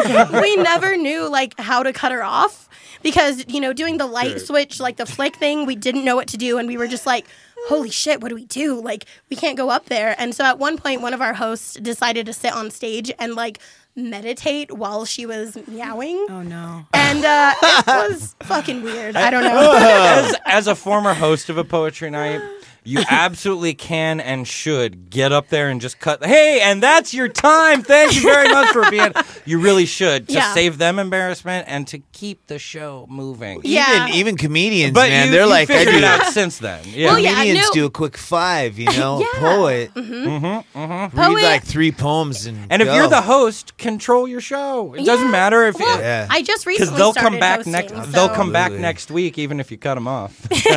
we never knew like how to cut her off because doing the light switch, like the flick thing, we didn't know what to do, and we were just like, holy shit, what do we do? Like, we can't go up there. And so at one point, one of our hosts decided to sit on stage and like meditate while she was meowing. Oh, no. And it was fucking weird. I don't know. As a former host of a poetry night, you absolutely can and should get up there and just cut. Hey, and that's your time. Thank you very much for being. You really should to Yeah. save them embarrassment and to keep the show moving. Yeah. Even comedians, But man, you, they're you like, I figured it do. out since then. Yeah. Well, yeah. Comedians no. do a quick 5, Yeah. Poet. Read Poet- like 3 poems And if go. you're the host, control your show. It doesn't matter if Well, Yeah. I just because recently they'll started come back hosting, next. so- They'll come back Absolutely. next week, even if you cut them off.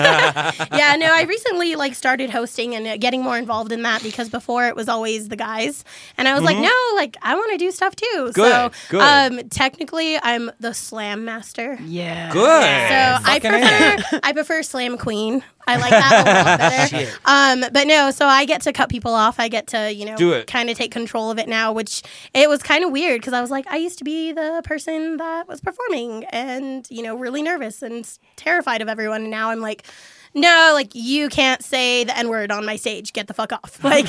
Yeah, no, I recently like started hosting and getting more involved in that because before it was always the guys, and I was like, no, like I want to do stuff too. Good, So, good. Technically, I'm the slam master. Yeah. Good. So I prefer slam queen. I like that a lot better. But no, so I get to cut people off. I get to Do it. kind of take control of it now, which it was kind of weird because I was like, I used to be the person that was performing and really nervous and terrified of everyone, and now I'm like, no, like you can't say the N-word on my stage. Get the fuck off. Like,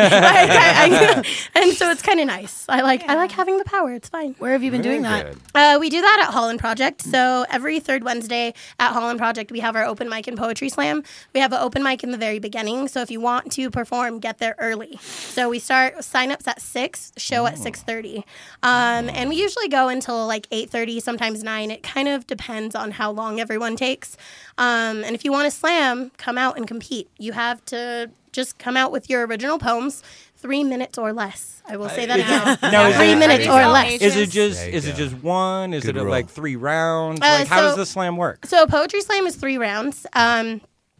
and so it's kind of nice. I like having the power. It's fine. Where have you been doing that? We do that at Holland Project. So every third Wednesday at Holland Project, we have our open mic and poetry slam. We have an open mic in the very beginning. So if you want to perform, get there early. So we start sign-ups at 6, show at 6:30. And we usually go until like 8:30, sometimes 9. It kind of depends on how long everyone takes. And if you want to slam, slam, come out and compete. You have to just come out with your original poems, 3 minutes or less. I will say that again. Now, 3 minutes or less. Is it just one? Is Good it rule. like 3 rounds? Like how does the slam work? So poetry slam is 3 rounds. And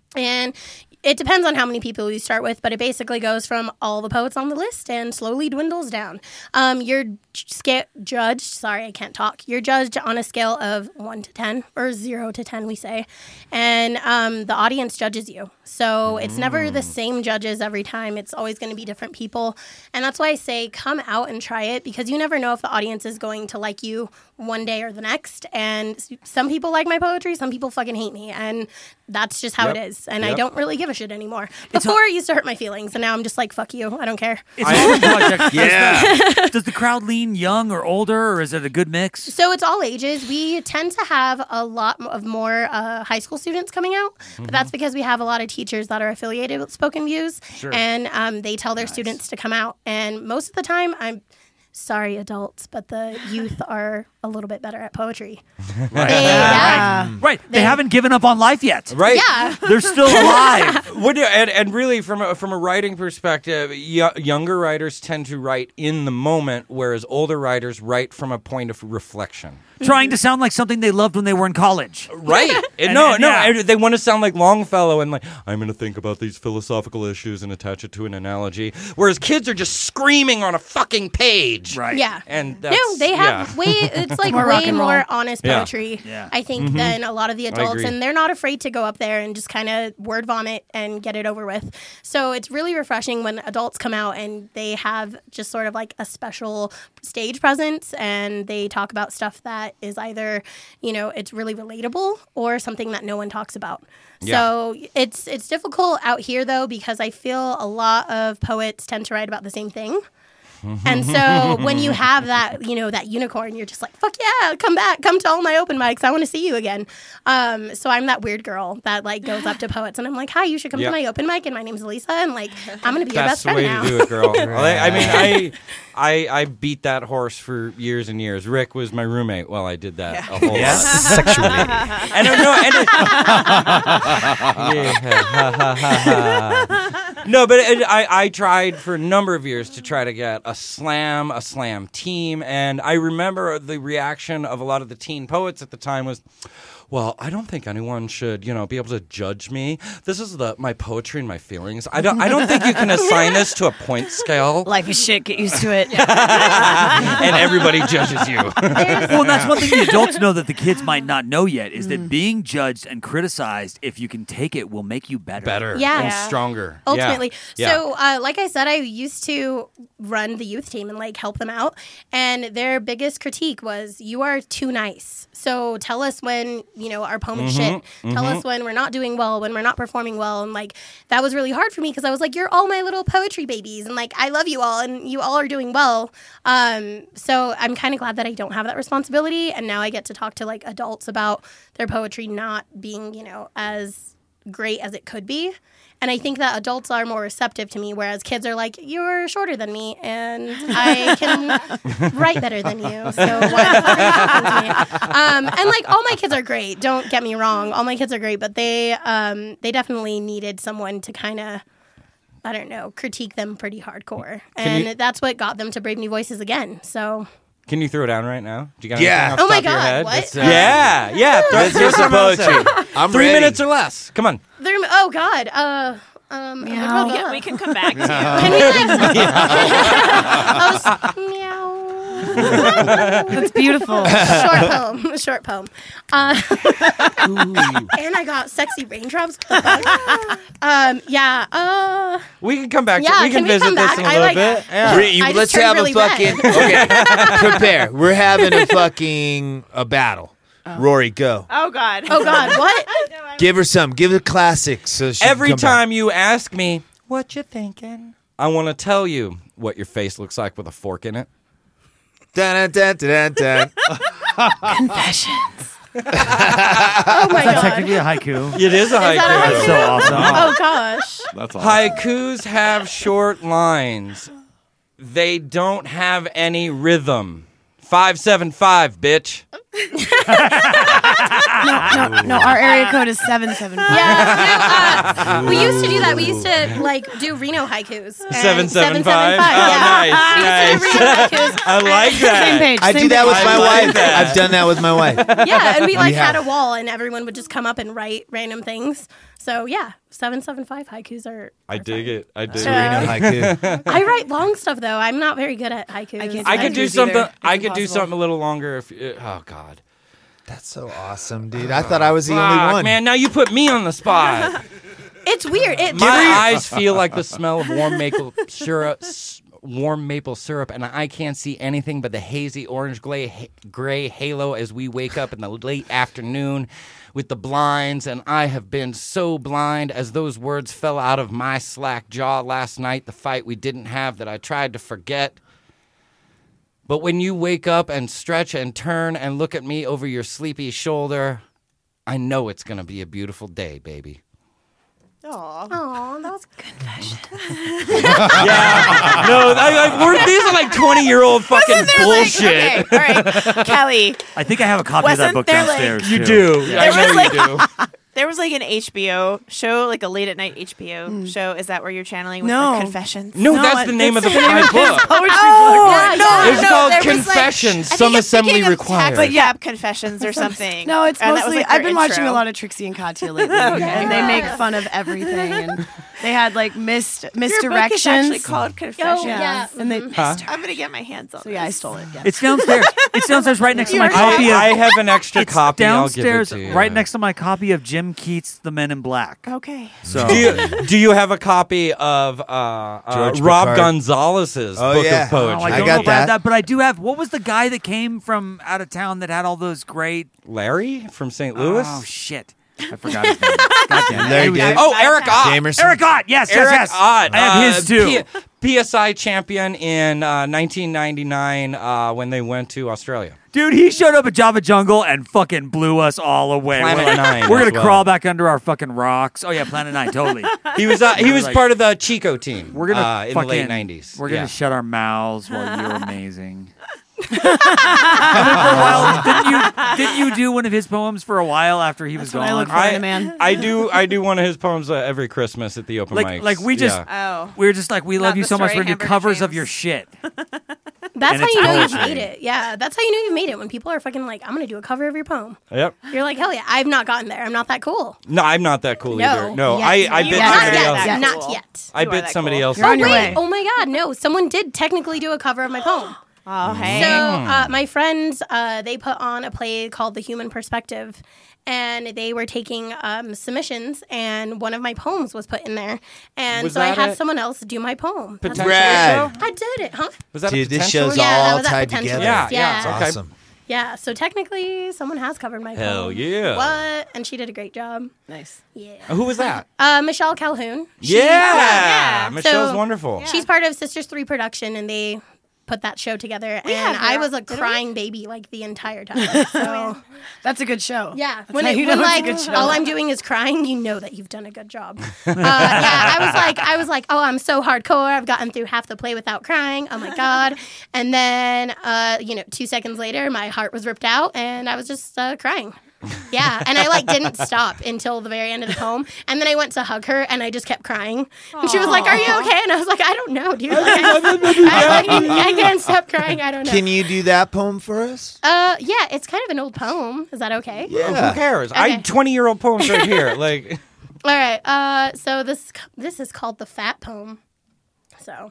it depends on how many people you start with, but it basically goes from all the poets on the list and slowly dwindles down. You're judged. Sorry, I can't talk. You're judged on a scale of 1 to 10, or 0 to 10, we say, and the audience judges you. So it's never the same judges every time. It's always going to be different people, and that's why I say come out and try it, because you never know if the audience is going to like you one day or the next. And some people like my poetry, some people fucking hate me, and that's just how it is. And I don't really give a shit anymore. Before it used to hurt my feelings, and now I'm just like, fuck you, I don't care. It's a open project. Yeah. Does the crowd lean young or older, or is it a good mix? So it's all ages. We tend to have a lot of more high school students coming out, but that's because we have a lot of teachers that are affiliated with Spoken Views, and they tell their students to come out. And most of the time, I'm sorry, adults, but the youth are a little bit better at poetry. Right. They haven't given up on life yet. Right. Yeah. They're still alive. And really, from a writing perspective, younger writers tend to write in the moment, whereas older writers write from a point of reflection. Trying to sound like something they loved when they were in college. Right. They want to sound like Longfellow and like, I'm going to think about these philosophical issues and attach it to an analogy. Whereas kids are just screaming on a fucking page. Right. Yeah. And No, they have it's like More rock way and roll. more honest Yeah. poetry, Yeah. I think, than a lot of the adults. agree. And they're not afraid to go up there and just kind of word vomit and get it over with. So it's really refreshing when adults come out and they have just sort of like a special stage presence, and they talk about stuff that is either, it's really relatable or something that no one talks about. Yeah. So it's difficult out here, though, because I feel a lot of poets tend to write about the same thing. And so when you have that, that unicorn, you're just like, fuck yeah, come back, come to all my open mics. I want to see you again. So I'm that weird girl that like goes up to poets and I'm like, hi, you should come to my open mic. And my name's Elisa. And like, I'm going to be your That's best the friend way now. to do it, girl. I mean, I beat that horse for years and years. Rick was my roommate while I did that a whole lot. Sexually. And no, but I tried for a number of years to try to get a slam team, and I remember the reaction of a lot of the teen poets at the time was, well, I don't think anyone should, be able to judge me. This is my poetry and my feelings. I don't think you can assign this to a point scale. Life is shit. Get used to it. And everybody judges you. Well, that's one thing the adults know that the kids might not know yet, is that being judged and criticized, if you can take it, will make you better. Yeah. And stronger. Ultimately. Yeah. So, like I said, I used to run the youth team and like help them out. And their biggest critique was, you are too nice. So tell us when, our poem is shit. Tell us when we're not doing well, when we're not performing well. And like, that was really hard for me because I was like, you're all my little poetry babies. And like, I love you all and you all are doing well. So I'm kind of glad that I don't have that responsibility. And now I get to talk to like adults about their poetry not being, as great as it could be. And I think that adults are more receptive to me, whereas kids are like, you're shorter than me, and I can write better than you. So why the fuck are you talking to me? And like, all my kids are great. Don't get me wrong. All my kids are great, but they definitely needed someone to kind of, I don't know, critique them pretty hardcore. And that's what got them to Brave New Voices again. So... Can you throw it down right now? Do you got Yeah. anything off the Oh my top of your God, head? what? Yeah. Throw some poetry. I'm 3 ready. minutes or less. Come on. Oh God. We can come back to you. Can we like? Meow. That's beautiful. Short poem. And I got sexy raindrops. What the fuck? Yeah. We can come back. Yeah, We can can we visit come this back? in a I little like bit. it. Yeah. I just Let's turned have really a fucking. red. Okay, prepare. We're having a fucking battle. Rory, go. Oh God. Oh God. What? Give her some. Give her classics. So she can Every come time you ask me, what you thinking? I want to tell you what your face looks like with a fork in it. Back. Dun, dun, dun, dun, dun. Confessions. Oh my That's God. technically a haiku. It is a haiku. that a That's so awesome. Oh gosh. That's awesome. Haikus have short lines. They don't have any rhythm. 575, bitch. No, our area code is 775. Yeah, we used to do that. We used to do Reno haikus. 775. Yeah. Nice. We used to do Reno haikus. I like that. Same page. I do that with my wife. I've done that with my wife. Yeah, and we We had have. a wall, and everyone would just come up and write random things. So yeah, 775 haikus are. I dig it. I dig Reno it. haiku. I write long stuff though. I'm not very good at haikus. I could do haikus something. either. It's I could do impossible. something a little longer. If oh god, That's so awesome, dude. I thought I was the only Fuck, one. man. Now you put me on the spot. It's weird. My eyes feel like the smell of warm maple syrup, and I can't see anything but the hazy orange gray halo as we wake up in the late afternoon with the blinds. And I have been so blind as those words fell out of my slack jaw last night, the fight we didn't have that I tried to forget. But when you wake up and stretch and turn and look at me over your sleepy shoulder, I know it's going to be a beautiful day, baby. Oh, that was a confession. Yeah. No, these are like 20-year-old fucking bullshit. Okay, all right, Kelly. I think I have a copy of that book downstairs. You too. do. I know you do. There was like an HBO show, like a late at night HBO show. Is that where you're channeling with No. the confessions? No, that's the name of the book. Oh, It's called there was, Confessions. I Some think it's assembly thinking of required. Tax Gap Confessions or something. No, it's And that was, mostly. like, their I've been watching intro. a lot of Trixie and Katya lately, and they make fun of everything. And they had like Your book is misdirections. actually called Confessions. yeah. and they. I'm gonna get my hands on. So yeah, I stole it. Yeah. It's downstairs. It's downstairs right next to my copy of. I have an extra It's copy. downstairs, I'll give it to you. right next to my copy of Jim Keats' The Men in Black. Okay. So Do you have a copy of George Rob Picard. Gonzalez's Oh, book yeah. of poetry? I I don't got know about that. but I do have. What was the guy that came from out of town that had all those great? Larry from St. Louis? Oh shit! I forgot his name. God damn it. There you It was- go. Oh, Eric Ott. Jamerson. Eric Ott. Yes, Eric yes, yes. Ott. I have his too. PSI champion in 1999 when they went to Australia. Dude, he showed up at Java Jungle and fucking blew us all away. Planet We're like, Nine We're as gonna well. crawl back under our fucking rocks. Oh yeah, Planet 9, totally. He was like- part of the Chico team. We're gonna in fucking, the late 90s. We're gonna Yeah. shut our mouths while you're amazing. And then for a while, didn't you do one of his poems for a while after he was what I gone? look for in a man. I do one of his poems every Christmas at the open mics. Like we just Yeah. Oh. we were just like we love Not you the so much. story We're gonna do Hamburger covers of James. your shit. That's And how it's you know you've poetry. made it. Yeah, that's how you know you've made it when people are fucking like, I'm gonna do a cover of your poem. Yep. You're like, hell yeah, I've not gotten there. I'm not that cool. No, I'm not that cool No. either. No, Yes. I You bit are Not somebody yet. else. that Not cool. yet. I You are bit that somebody cool. else. You're on your Wait, way. oh my god, no! Someone did technically do a cover of my poem. Oh, hey. So my friends, they put on a play called The Human Perspective, and they were taking submissions, and one of my poems was put in there, and Was so I that had it? someone else do my poem. That's Potential Rad. show? I did it, huh? Was that Dude, a this potential? show's Yeah, that all was at tied Potentialist. together. Yeah, Yeah. it's It's okay. awesome. Yeah, so technically someone has covered my Hell poem. yeah. What? And she did a great job. Nice. Yeah. Who was that? Michelle Calhoun. Yeah. Michelle's So- wonderful. She's part of Sisters 3 production, and they put that show together. We And had her I on- was a didn't we? crying baby like the entire time. So That's a good show. yeah, That's when how it, you when know it's a like good show. all I'm doing is crying, you know that you've done a good job. Yeah, I was like, oh, I'm so hardcore. I've gotten through half the play without crying. Oh my god! And then 2 seconds later, my heart was ripped out, and I was just crying. Yeah, and I like didn't stop until the very end of the poem, and then I went to hug her, and I just kept crying. And she was like, "Are you okay?" And I was like, "I don't know, dude. Like, I can't stop crying. I don't know." Can you do that poem for us? Yeah, it's kind of an old poem. Is that okay? Who cares? I Okay. 20-year-old poems right here. Like, All right. So this is called the Fat Poem. So,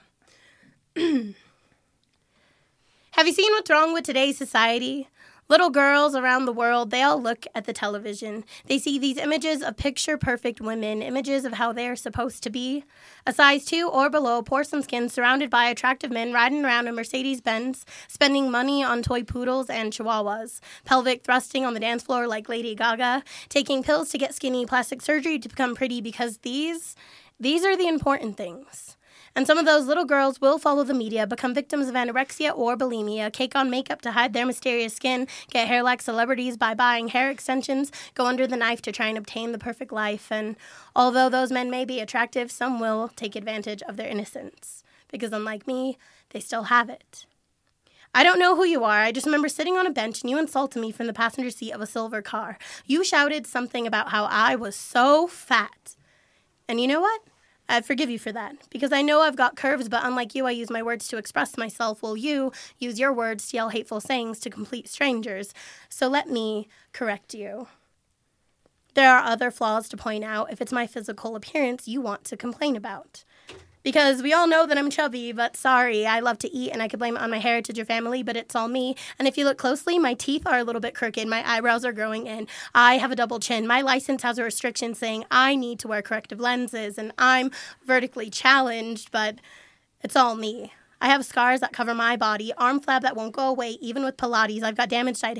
have you seen what's wrong with today's society? Little girls around the world, they all look at the television. They see these images of picture-perfect women, images of how they're supposed to be. A size 2 or below, porcelain skin, surrounded by attractive men riding around a Mercedes-Benz, spending money on toy poodles and chihuahuas. Pelvic thrusting on the dance floor like Lady Gaga. Taking pills to get skinny, plastic surgery to become pretty, because these are the important things. And some of those little girls will follow the media, become victims of anorexia or bulimia, cake on makeup to hide their mysterious skin, get hair like celebrities by buying hair extensions, go under the knife to try and obtain the perfect life. And although those men may be attractive, some will take advantage of their innocence. Because unlike me, they still have it. I don't know who you are. I just remember sitting on a bench and you insulted me from the passenger seat of a silver car. You shouted something about how I was so fat. And you know what? I forgive you for that, because I know I've got curves, but unlike you, I use my words to express myself, while you use your words to yell hateful sayings to complete strangers. So let me correct you. There are other flaws to point out if it's my physical appearance you want to complain about. Because we all know that I'm chubby, but sorry, I love to eat and I could blame it on my heritage or family, but it's all me. And if you look closely, my teeth are a little bit crooked, my eyebrows are growing in, I have a double chin, my license has a restriction saying I need to wear corrective lenses, and I'm vertically challenged, but it's all me. I have scars that cover my body, arm flab that won't go away even with Pilates. I've got damaged dyed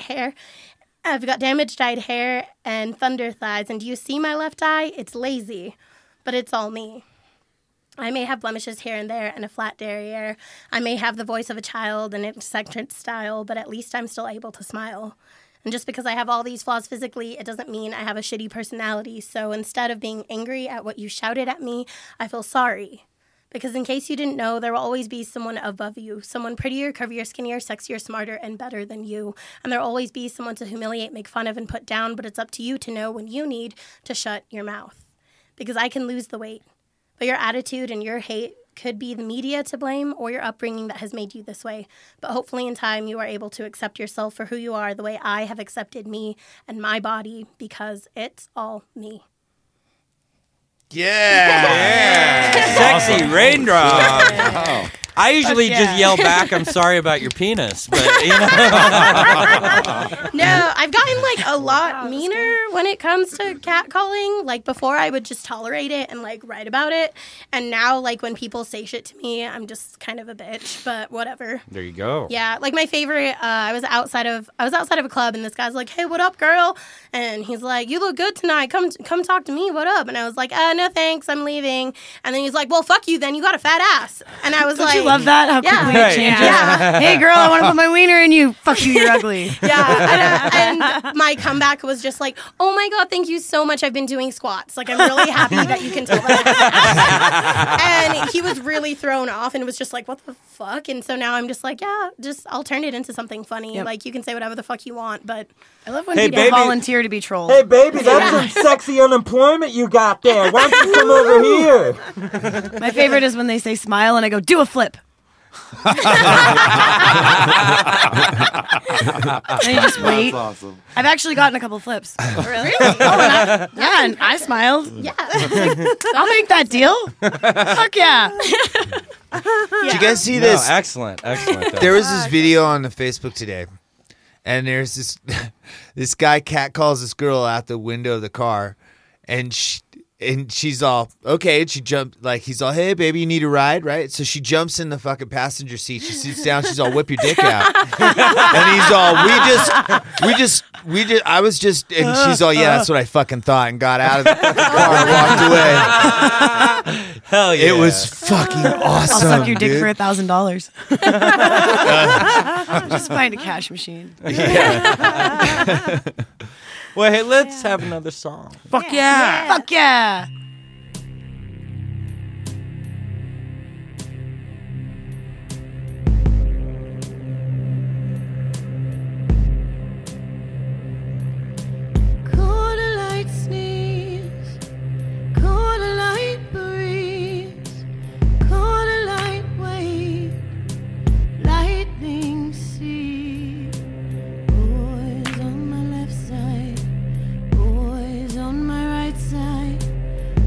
hair and thunder thighs, and do you see my left eye? It's lazy, but it's all me. I may have blemishes here and there and a flat derriere. I may have the voice of a child and an eccentric style, but at least I'm still able to smile. And just because I have all these flaws physically, it doesn't mean I have a shitty personality. So instead of being angry at what you shouted at me, I feel sorry. Because in case you didn't know, there will always be someone above you, someone prettier, curvier, skinnier, sexier, smarter, and better than you. And there will always be someone to humiliate, make fun of, and put down, but it's up to you to know when you need to shut your mouth. Because I can lose the weight. But your attitude and your hate could be the media to blame or your upbringing that has made you this way. But hopefully in time you are able to accept yourself for who you are the way I have accepted me and my body, because it's all me. Yeah. Sexy raindrop. Wow. I usually just yell back, I'm sorry about your penis, but you know. No, I've gotten like a lot meaner when it comes to catcalling. Like before I would just tolerate it and like write about it. And now like when people say shit to me, I'm just kind of a bitch, but whatever. There you go. Yeah, like my favorite, I was outside of a club and this guy's like, hey, what up, girl? And he's like, you look good tonight. Come talk to me. What up? And I was like, no thanks, I'm leaving. And then he's like, well, fuck you then. You got a fat ass. And I was like, love that? How quickly it changes. Yeah. Hey, girl, I want to put my wiener in you. Fuck you, you're ugly. Yeah. And my comeback was just like, oh my God, thank you so much. I've been doing squats. Like, I'm really happy that you can tell that. And he was really thrown off and was just like, what the fuck? And so now I'm just like, yeah, I'll turn it into something funny. Yep. Like, you can say whatever the fuck you want, but I love when people volunteer to be trolled. Hey, baby, that's some sexy unemployment you got there. Why don't you come over here? My favorite is when they say smile and I go, do a flip. And you just wait. That's awesome. I've actually gotten a couple flips. Really? And I smiled. Yeah. I'll make that deal. Fuck yeah. Did you guys see this? Excellent. There was this video on the Facebook today, and there's this guy catcalls this girl out the window of the car, and she's all, okay, and she jumped, like, he's all, hey, baby, you need a ride, right? So she jumps in the fucking passenger seat. She sits down. She's all, whip your dick out. And he's all, I was just, and she's all, yeah, that's what I fucking thought, and got out of the fucking car and walked away. Hell yeah. It was fucking awesome. I'll suck your dick dude. for $1,000. Just find a cash machine. Yeah. Well, hey, let's have another song. Fuck yeah. Fuck yeah. Caught a light sneeze, caught a light breeze, caught a light wave, lightning seed. Boys on my left side, boys on my right side,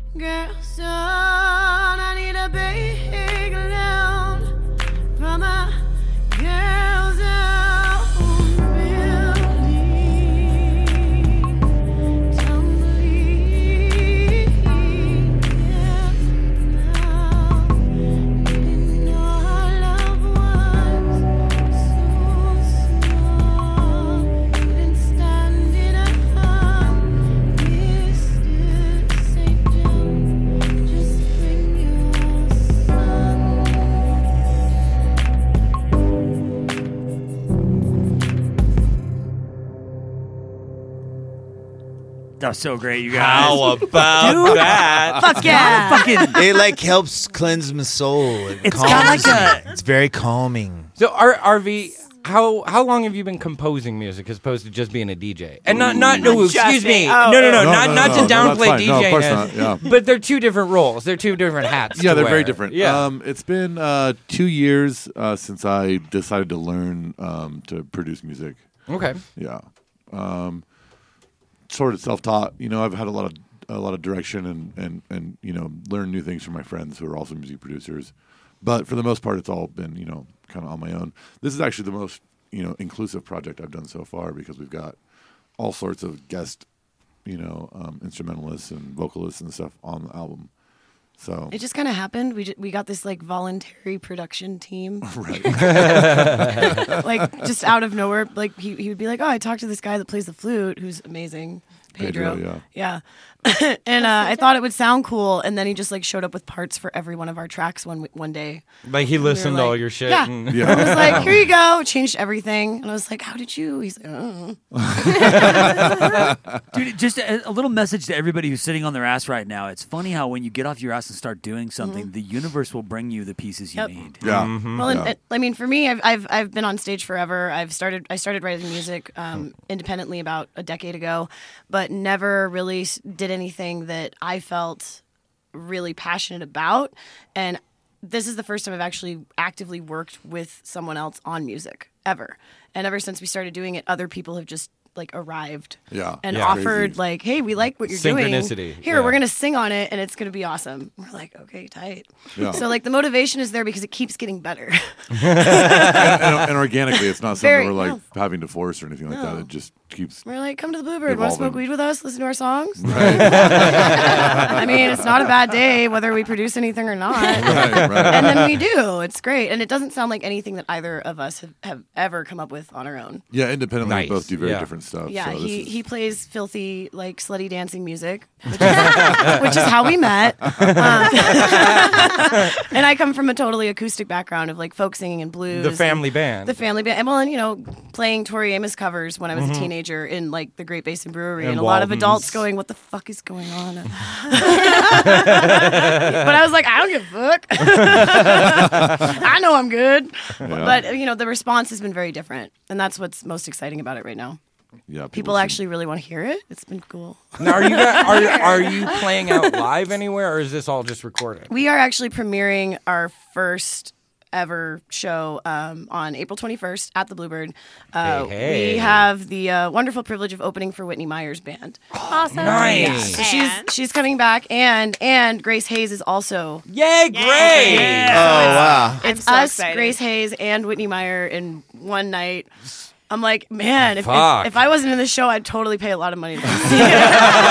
Girl, son, I need a big loan from a girl's own building. Tumbling down. Didn't know our love was so small. Couldn't stand it up. Mr. St. John, just bring your son. That was so great, you guys. How about Dude. that? Fuck yeah. Fucking. It like helps cleanse my soul. It's got like a. It's very calming. So, RV, how long have you been composing music as opposed to just being a DJ? And excuse me. Oh. No, No, not to that's downplay fine. No, of DJing. course not, yeah. But they're two different roles. They're two different hats. Yeah, to they're wear. very different. Yeah. It's been 2 years since I decided to learn to produce music. Okay. Yeah. Sort of self-taught. You know, I've had a lot of direction and you know, learn new things from my friends who are also music producers. But for the most part, it's all been, you know, kind of on my own. This is actually the most, you know, inclusive project I've done so far because we've got all sorts of guest, you know, instrumentalists and vocalists and stuff on the album. So It just kind of happened. We got this like voluntary production team, right. like just out of nowhere. Like he would be like, "Oh, I talked to this guy that plays the flute, who's amazing, Pedro." Yeah. And I thought it would sound cool, and then he just like showed up with parts for every one of our tracks one day. Like he listened to like, all your shit. Yeah. And Yeah. I was like, "Here you go," changed everything, and I was like, "How did you?" He's like, Dude, just a little message to everybody who's sitting on their ass right now. It's funny how when you get off your ass and start doing something, the universe will bring you the pieces you Yep. need. Yeah. Well, and, I mean, for me, I've been on stage forever. I started writing music independently about a decade ago, but never really did anything that I felt really passionate about. And this is the first time I've actually actively worked with someone else on music ever. And ever since we started doing it, other people have just like arrived and Yeah. offered Crazy. like, "Hey, we like what you're doing. Synchronicity, Here, yeah. we're gonna sing on it, and it's gonna be awesome." We're like, "Okay, tight." Yeah. So like the motivation is there because it keeps getting better. and organically, it's not something Very- we're like no. having to force or anything like that. No. It just keeps. We're like, "Come to the Bluebird. Want to smoke Evolving. weed with us? Listen to our songs." I mean, it's not a bad day whether we produce anything or not. Right. And then we do. It's great, and it doesn't sound like anything that either of us have ever come up with on our own. Yeah, independently, Nice. we both do very Yeah. different stuff. Yeah, so this he plays filthy, like slutty dancing music, which is how we met. And I come from a totally acoustic background of like folk singing and blues. The family band. The family band. And well, and you know, playing Tori Amos covers when I was a teenager in like the Great Basin Brewery, And and a lot of Walden's. adults going, "What the fuck is going on?" But I was like, I don't give a fuck. I know I'm good. But you know, the response has been very different, and that's what's most exciting about it right now. Yeah, People actually really want to hear it. It's been cool. Now, are you playing out live anywhere, or is this all just recorded? We are actually premiering our first ever show on April 21st at the Bluebird. Hey. We have the wonderful privilege of opening for Whitney Meyer's band. Awesome. Nice. So she's coming back, and Grace Hayes is also. Yay, great! Oh wow. It's so us, excited. Grace Hayes, and Whitney Meyer in one night. I'm like, man, if Fuck. I wasn't in the show, I'd totally pay a lot of money to come see it.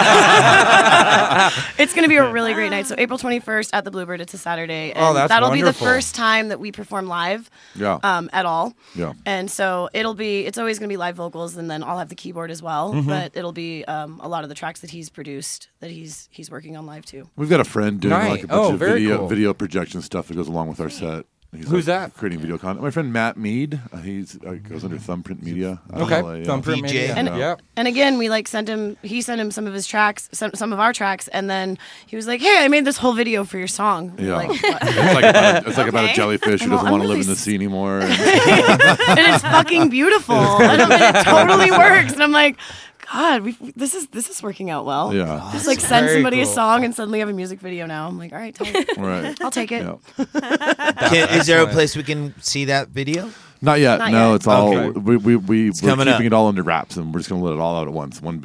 It's going to be a really great night. So April 21st at the Bluebird. It's a Saturday. And that's that'll be the wonderful. first time that we perform live Yeah. at all. Yeah. And so it's always going to be live vocals, and then I'll have the keyboard as well. But it'll be a lot of the tracks that he's produced that he's working on live too. We've got a friend doing Nice. like a bunch Oh, of very cool. video projection stuff that goes along with our set. He's Who's that? Creating video content. My friend Matt Mead. He's goes under Thumbprint Media. out of Okay, LA, yeah. Thumbprint VJ. Media. And, Yep. and again, we like he sent him some of his tracks, some of our tracks, and then he was like, "Hey, I made this whole video for your song." We're Yeah. like, "What?" It's like about a jellyfish who I'm all- doesn't want to I'm live in really the sea anymore. And and it's fucking beautiful, and it totally works. And I'm like, God, this is working out well. Yeah. Just like send very somebody a cool. song and suddenly have a music video now. I'm like, all right, tight. right. I'll take it. Yeah. Is there a place we can see that video? Not yet. Not no, yet. it's all Okay. we're coming keeping up. it all under wraps, and we're just gonna let it all out at once. One big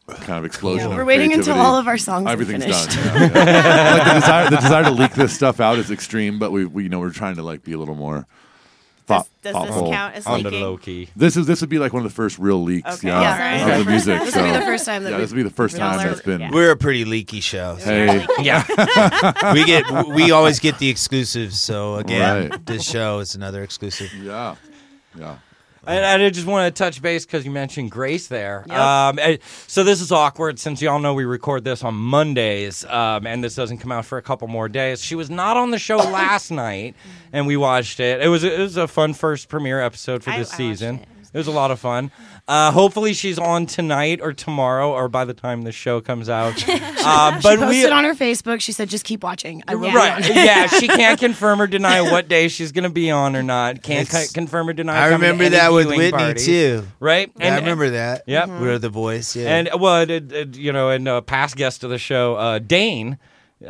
kind of explosion. We're of waiting until creativity. all of our songs are Everything's finished. done. Yeah. Like the desire to leak this stuff out is extreme, but we we're trying to like be a little more Does this thoughtful. count as On the leaking? low key. This would be like one of the first real leaks, Okay. Yeah. of the music. This so, will be the first time that this will be the first time that's been. Yeah. We're a pretty leaky show. So Hey, Yeah. we always get the exclusives. So again, Right. this show is another exclusive. yeah. And I just want to touch base because you mentioned Grace there. Yep. So this is awkward since y'all know we record this on Mondays, and this doesn't come out for a couple more days. She was not on the show last night, and we watched it. It was a fun first premiere episode for this I watched season. it. It was a lot of fun. Hopefully she's on tonight or tomorrow or by the time the show comes out. She But posted on her Facebook. She said, "Just keep watching. I will." Right. Be on. Yeah, she can't confirm or deny what day she's going to be on or not. Can't confirm or deny. I coming to remember any that with viewing Whitney parties. too. Right? Yeah, I remember that. Yep. We're The Voice. Yeah. And well, and past guest of the show, Dane.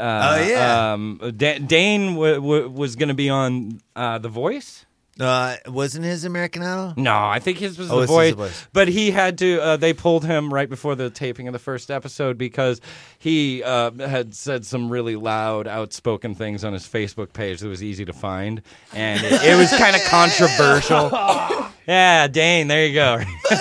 Dane was going to be on The Voice. Wasn't his American Idol? No, I think his was Oh, The it's Voice. The Voice. But he had to. They pulled him right before the taping of the first episode because he had said some really loud, outspoken things on his Facebook page that was easy to find, and it was kind of controversial. Yeah, Dane, there you go.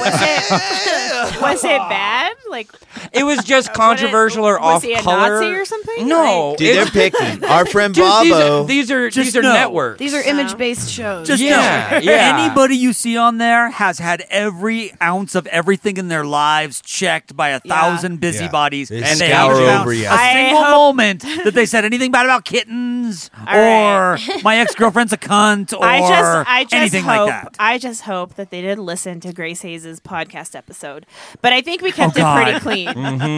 Was it bad? Like It was just controversial or was off he a color. Nazi or something? No, Like- Dude, they're picky. Our friend Dude, Bobo. These are Just know. networks. These are image-based shows. Just Yeah, know, yeah. anybody you see on there has had every ounce of everything in their lives checked by 1,000 busybodies, They and they scour haven't found over you. a I single hope- moment that they said anything bad about kittens or my ex-girlfriend's a cunt or I just anything hope, like that. I just hope that they didn't listen to Grace Hayes' podcast episode. But I think we kept Oh, it God. pretty clean.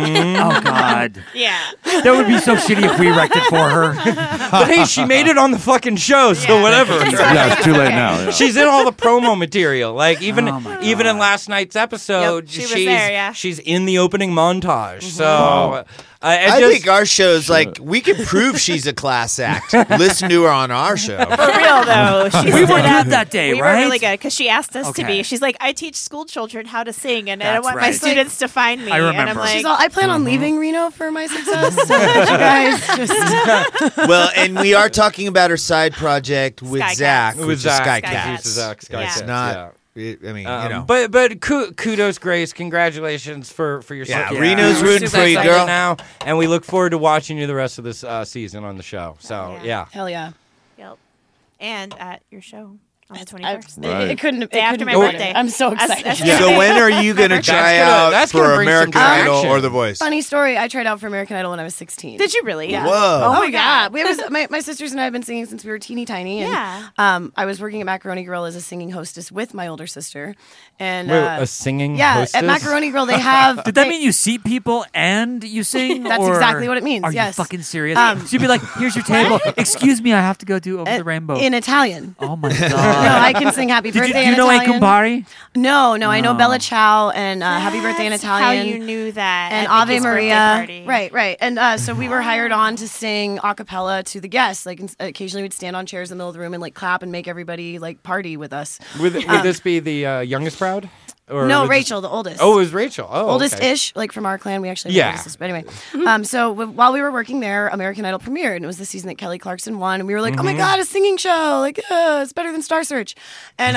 Oh God, Yeah. that would be so shitty if we wrecked it for her. But hey, she made it on the fucking show, so Yeah. whatever. Yeah, it's too late now. Yeah. She's in all the promo material. Like even Oh my even in God. last night's episode, Yep, she was she's there, yeah. she's in the opening montage. So Wow. I think our show's like we can prove she's a class act. Listen to her on our show. For real though, she We were stood up. good that day, We right? were really good because she asked us to Okay. be. She's like, I teach school children how to sing, and I That's want my right. students to find me. I And I'm remember. like, She's all, I plan on leaving Reno for my success. So could you guys just Well, and we are talking about her side project with Sky Zach, Cats. which is Sky Cats. Cats. Zach, Sky Yeah. Cats, It's not. yeah. I mean, But kudos, Grace. Congratulations for your Yeah, success. Reno's We're rooting super for you, excited girl. Now, and we look forward to watching you the rest of this season on the show. So yeah. hell yeah. Yep. And at your show on the 21st. Right. It couldn't. It Day after couldn't my be better. birthday. I'm so As- excited. as- Yeah. So when are you going to That's try gonna- out that's gonna for bring some American Idol traction. or The Voice? Funny story. I tried out for American Idol when I was 16. Did you really? Yeah. Whoa. Oh my god. My sisters and I have been singing since we were teeny tiny. And, Yeah. I was working at Macaroni Grill as a singing hostess with my older sister. And Wait, a singing hostess? at Macaroni Grill they have. Did that mean you seat people and you sing? That's or exactly what it means, Are yes. you fucking serious? So you'd be like, "Here's your table. Excuse me, I have to go do Over the Rainbow." in Italian? Oh my god! No, I can sing Happy Did Birthday you in know Italian. Campari? No, I know No. Bella Ciao and Happy Birthday in That's Italian. How you knew that? And at Ave Mickey's birthday Maria. party. Right. And so we were hired on to sing a cappella to the guests. Like occasionally we'd stand on chairs in the middle of the room and like clap and make everybody like party with us. Would this be the youngest crowd? Or No, was it- Rachel, the oldest. Oh, it was Rachel. Oh, okay. Oldest-ish, like from our clan. We actually have Yeah. an oldest. But anyway, so while we were working there, American Idol premiered, and it was the season that Kelly Clarkson won. And we were like, oh my God, a singing show. Like, it's better than Star Search. And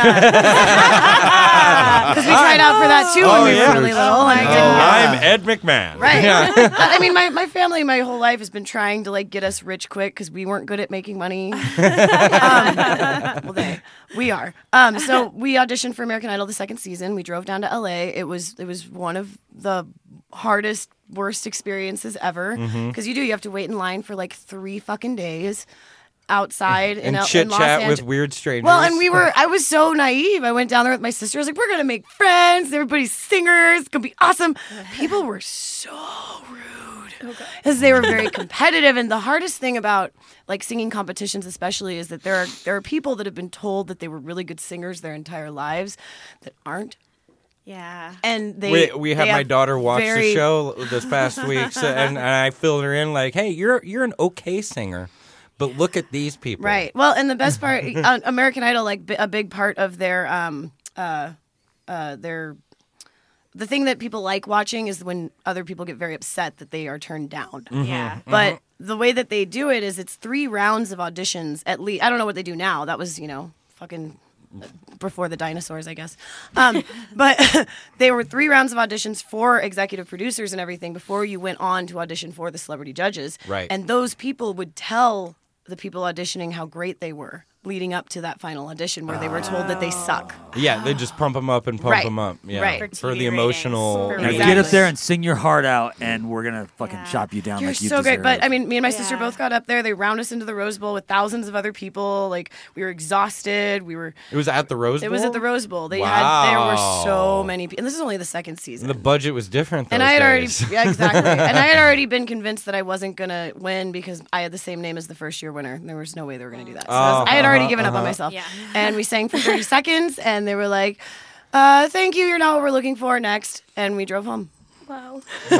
because we tried out for that too when we were really little. And I'm Ed McMahon. Right. Yeah. I mean, my family, my whole life has been trying to like get us rich quick because we weren't good at making money. We are. So we auditioned for American Idol the second season. We drove down to LA. It was one of the hardest, worst experiences ever because you have to wait in line for like 3 fucking days outside And in chit Los chat with Angeles. weird strangers. Well, and I was so naive. I went down there with my sister. I was like, we're going to make friends. Everybody's singers. It's going to be awesome. People were so rude because they were very competitive. And the hardest thing about like singing competitions especially is that there are people that have been told that they were really good singers their entire lives that aren't. Yeah. And they we had they my have daughter watch very- the show this past week, and I filled her in like, hey, you're an okay singer. But look at these people. Right. Well, and the best part, American Idol, like a big part of their the thing that people like watching is when other people get very upset that they are turned down. Yeah. But the way that they do it is it's 3 rounds of auditions at least. I don't know what they do now. That was, fucking before the dinosaurs, I guess. But they were 3 rounds of auditions for executive producers and everything before you went on to audition for the celebrity judges. Right. And those people would tell the people auditioning how great they were leading up to that final audition where they were told that they suck. Yeah, they just pump them up and pump Right. them up. Yeah, Right. for the emotional. For Now TV get up ratings. there and sing your heart out, and we're gonna fucking chop you down You're like you so deserve. great. But I mean, me and my sister both got up there. They round us into the Rose Bowl with thousands of other people. Like, we were exhausted. It was at the Rose Bowl? It was at the Rose Bowl. There were Wow. so many people. And this is only the second season. The budget was different those And I had days. already, yeah, exactly. And I had already been convinced that I wasn't gonna win because I had the same name as the first year winner. There was no way they were gonna do that. So I had already given up on myself. Yeah. And we sang for 30 seconds, and they were like, "Thank you. You're not what we're looking for. Next." And we drove home. Wow. Who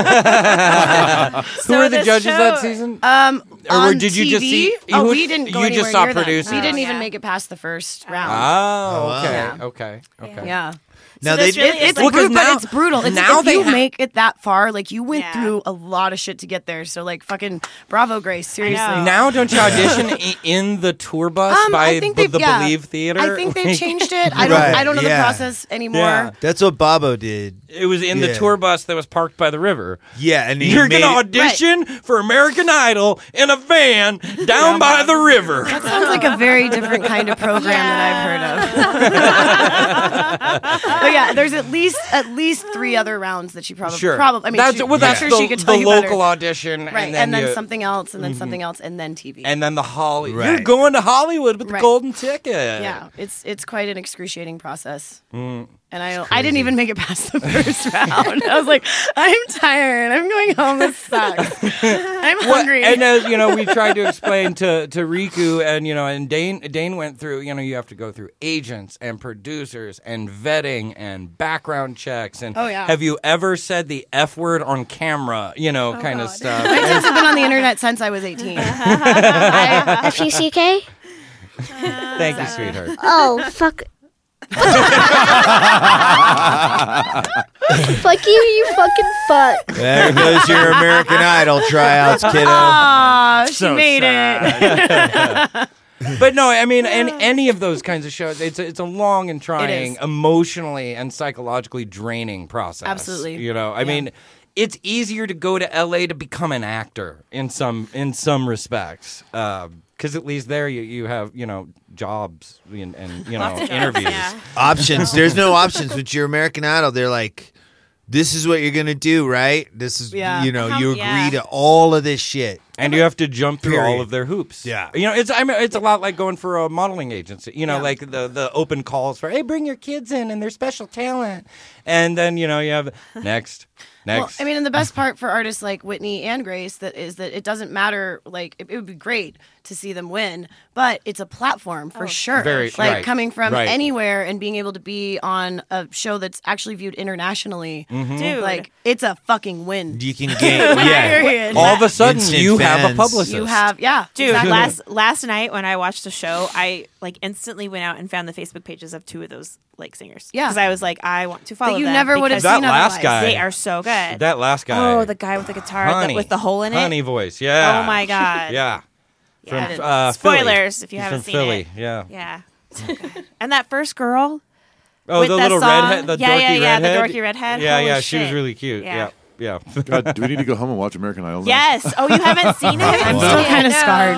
were the judges that season? Or On did you TV? just see? We didn't go You anywhere just saw near them. producers. We didn't even make it past the first round. Oh, okay, Yeah. okay. Yeah. Now this really is It's like- brutal, now- but it's brutal. It's now if they you ha- make it that far, like you went Yeah. through a lot of shit to get there. So like fucking bravo, Grace. Seriously. know. Now, don't you audition in the tour bus by I think the they've- yeah. Believe Theater? I think they've Like, changed it. Right, I don't know yeah. the process anymore. Yeah. That's what Bobo did. It was in the Yeah. tour bus that was parked by the river. Yeah, and he You're made gonna it- audition for American Idol in a van down by the river. That sounds like a very different kind of program that I've heard of. But yeah, there's at least 3 other rounds that she probably. Sure. I mean, that's she, well, that's I'm the, sure she could tell the you local better. audition, Right, and then, you- something else, and then something else, and then TV. and then the Hollywood. Right. You're going to Hollywood with the Right. golden ticket. Yeah, it's quite an excruciating process. And I didn't even make it past the first round. I was like, I'm tired. I'm going home. This sucks. I'm Well, hungry. and as we tried to explain to Riku, and Dane went through. You have to go through agents and producers and vetting and background checks. And Oh, yeah. have you ever said the F word on camera? Kind of stuff. My kids have been on the internet since I was 18. F-U-C-K? Thank you, sweetheart. Oh, fuck. Fuck you fucking fuck. There goes your American Idol tryouts, kiddo. Aw, she So made sad. it. But no, I mean, in any of those kinds of shows, it's a long and trying, is. emotionally and psychologically draining process. Absolutely. I mean, it's easier to go to LA to become an actor in some respects, because at least there you have jobs and interviews. Yeah. Options. There's no options with your American Idol. They're like, this is what you're gonna do, right? This is, Yeah. you agree Yeah. to all of this shit. And you have to jump through all Period. of their hoops. Yeah. It's a lot like going for a modeling agency. Yeah. Like the open calls for, hey, bring your kids in and their special talent, and then you have next. Well, I mean, and the best part for artists like Whitney and Grace is that it doesn't matter. Like, it would be great to see them win, but it's a platform for sure. Very- like right, coming from right. anywhere and being able to be on a show that's actually viewed internationally. Dude. Like, it's a fucking win. You can gain, yeah. Period. all of a sudden Instant you have a fans. publicist. You have, yeah, Dude, exactly. last night when I watched the show, I instantly went out and found the Facebook pages of 2 of those singers. Yeah. because I was like, I want to follow you them never would have because seen That last otherwise. guy. They are so good. That last guy. Oh, the guy with the guitar Honey. with the hole in it. Honey voice. Yeah. Oh my God. Yeah. Yeah. From Spoilers Philly. if you He's haven't from seen Philly. it. Yeah. Yeah. So good. And that first girl. Oh, with the that little song. redhead, the Yeah, dorky yeah, yeah, the redhead. dorky redhead. Yeah, Holy yeah, she was shit. really cute. Yeah. Yeah. Yeah. God, do we need to go home and watch American Idol now? Yes. Oh, you haven't seen it? I'm still kind of scarred.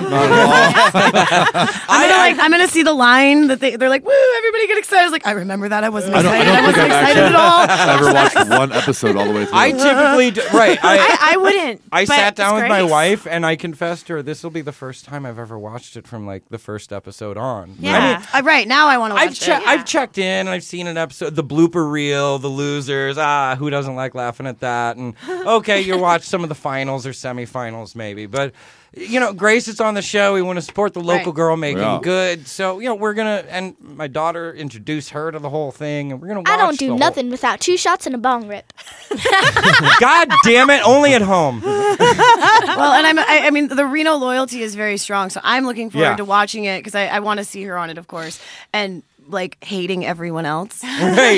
I'm gonna see the line that they're like, woo, everybody get excited. I was like, I remember that. I wasn't I don't excited. I think wasn't I've excited actually at all. ever watched one episode all the way through. I typically right. I wouldn't. I but sat down it's with my great. wife and I confessed to her this will be the first time I've ever watched it from the first episode on. Yeah. Right now, I want to watch it. I've checked in and I've seen an episode, the blooper reel, the losers. Who doesn't like laughing at that? And okay, you watch some of the finals or semifinals maybe, but Grace is on the show. We want to support the local Right. girl making Yeah. good. So we're gonna, and my daughter introduced her to the whole thing, and we're gonna watch. I don't the do whole- nothing without 2 shots and a bong rip. God damn it! Only at home. Well, and I mean, the Reno loyalty is very strong, so I'm looking forward Yeah. to watching it because I want to see her on it, of course. And like hating everyone else. Right.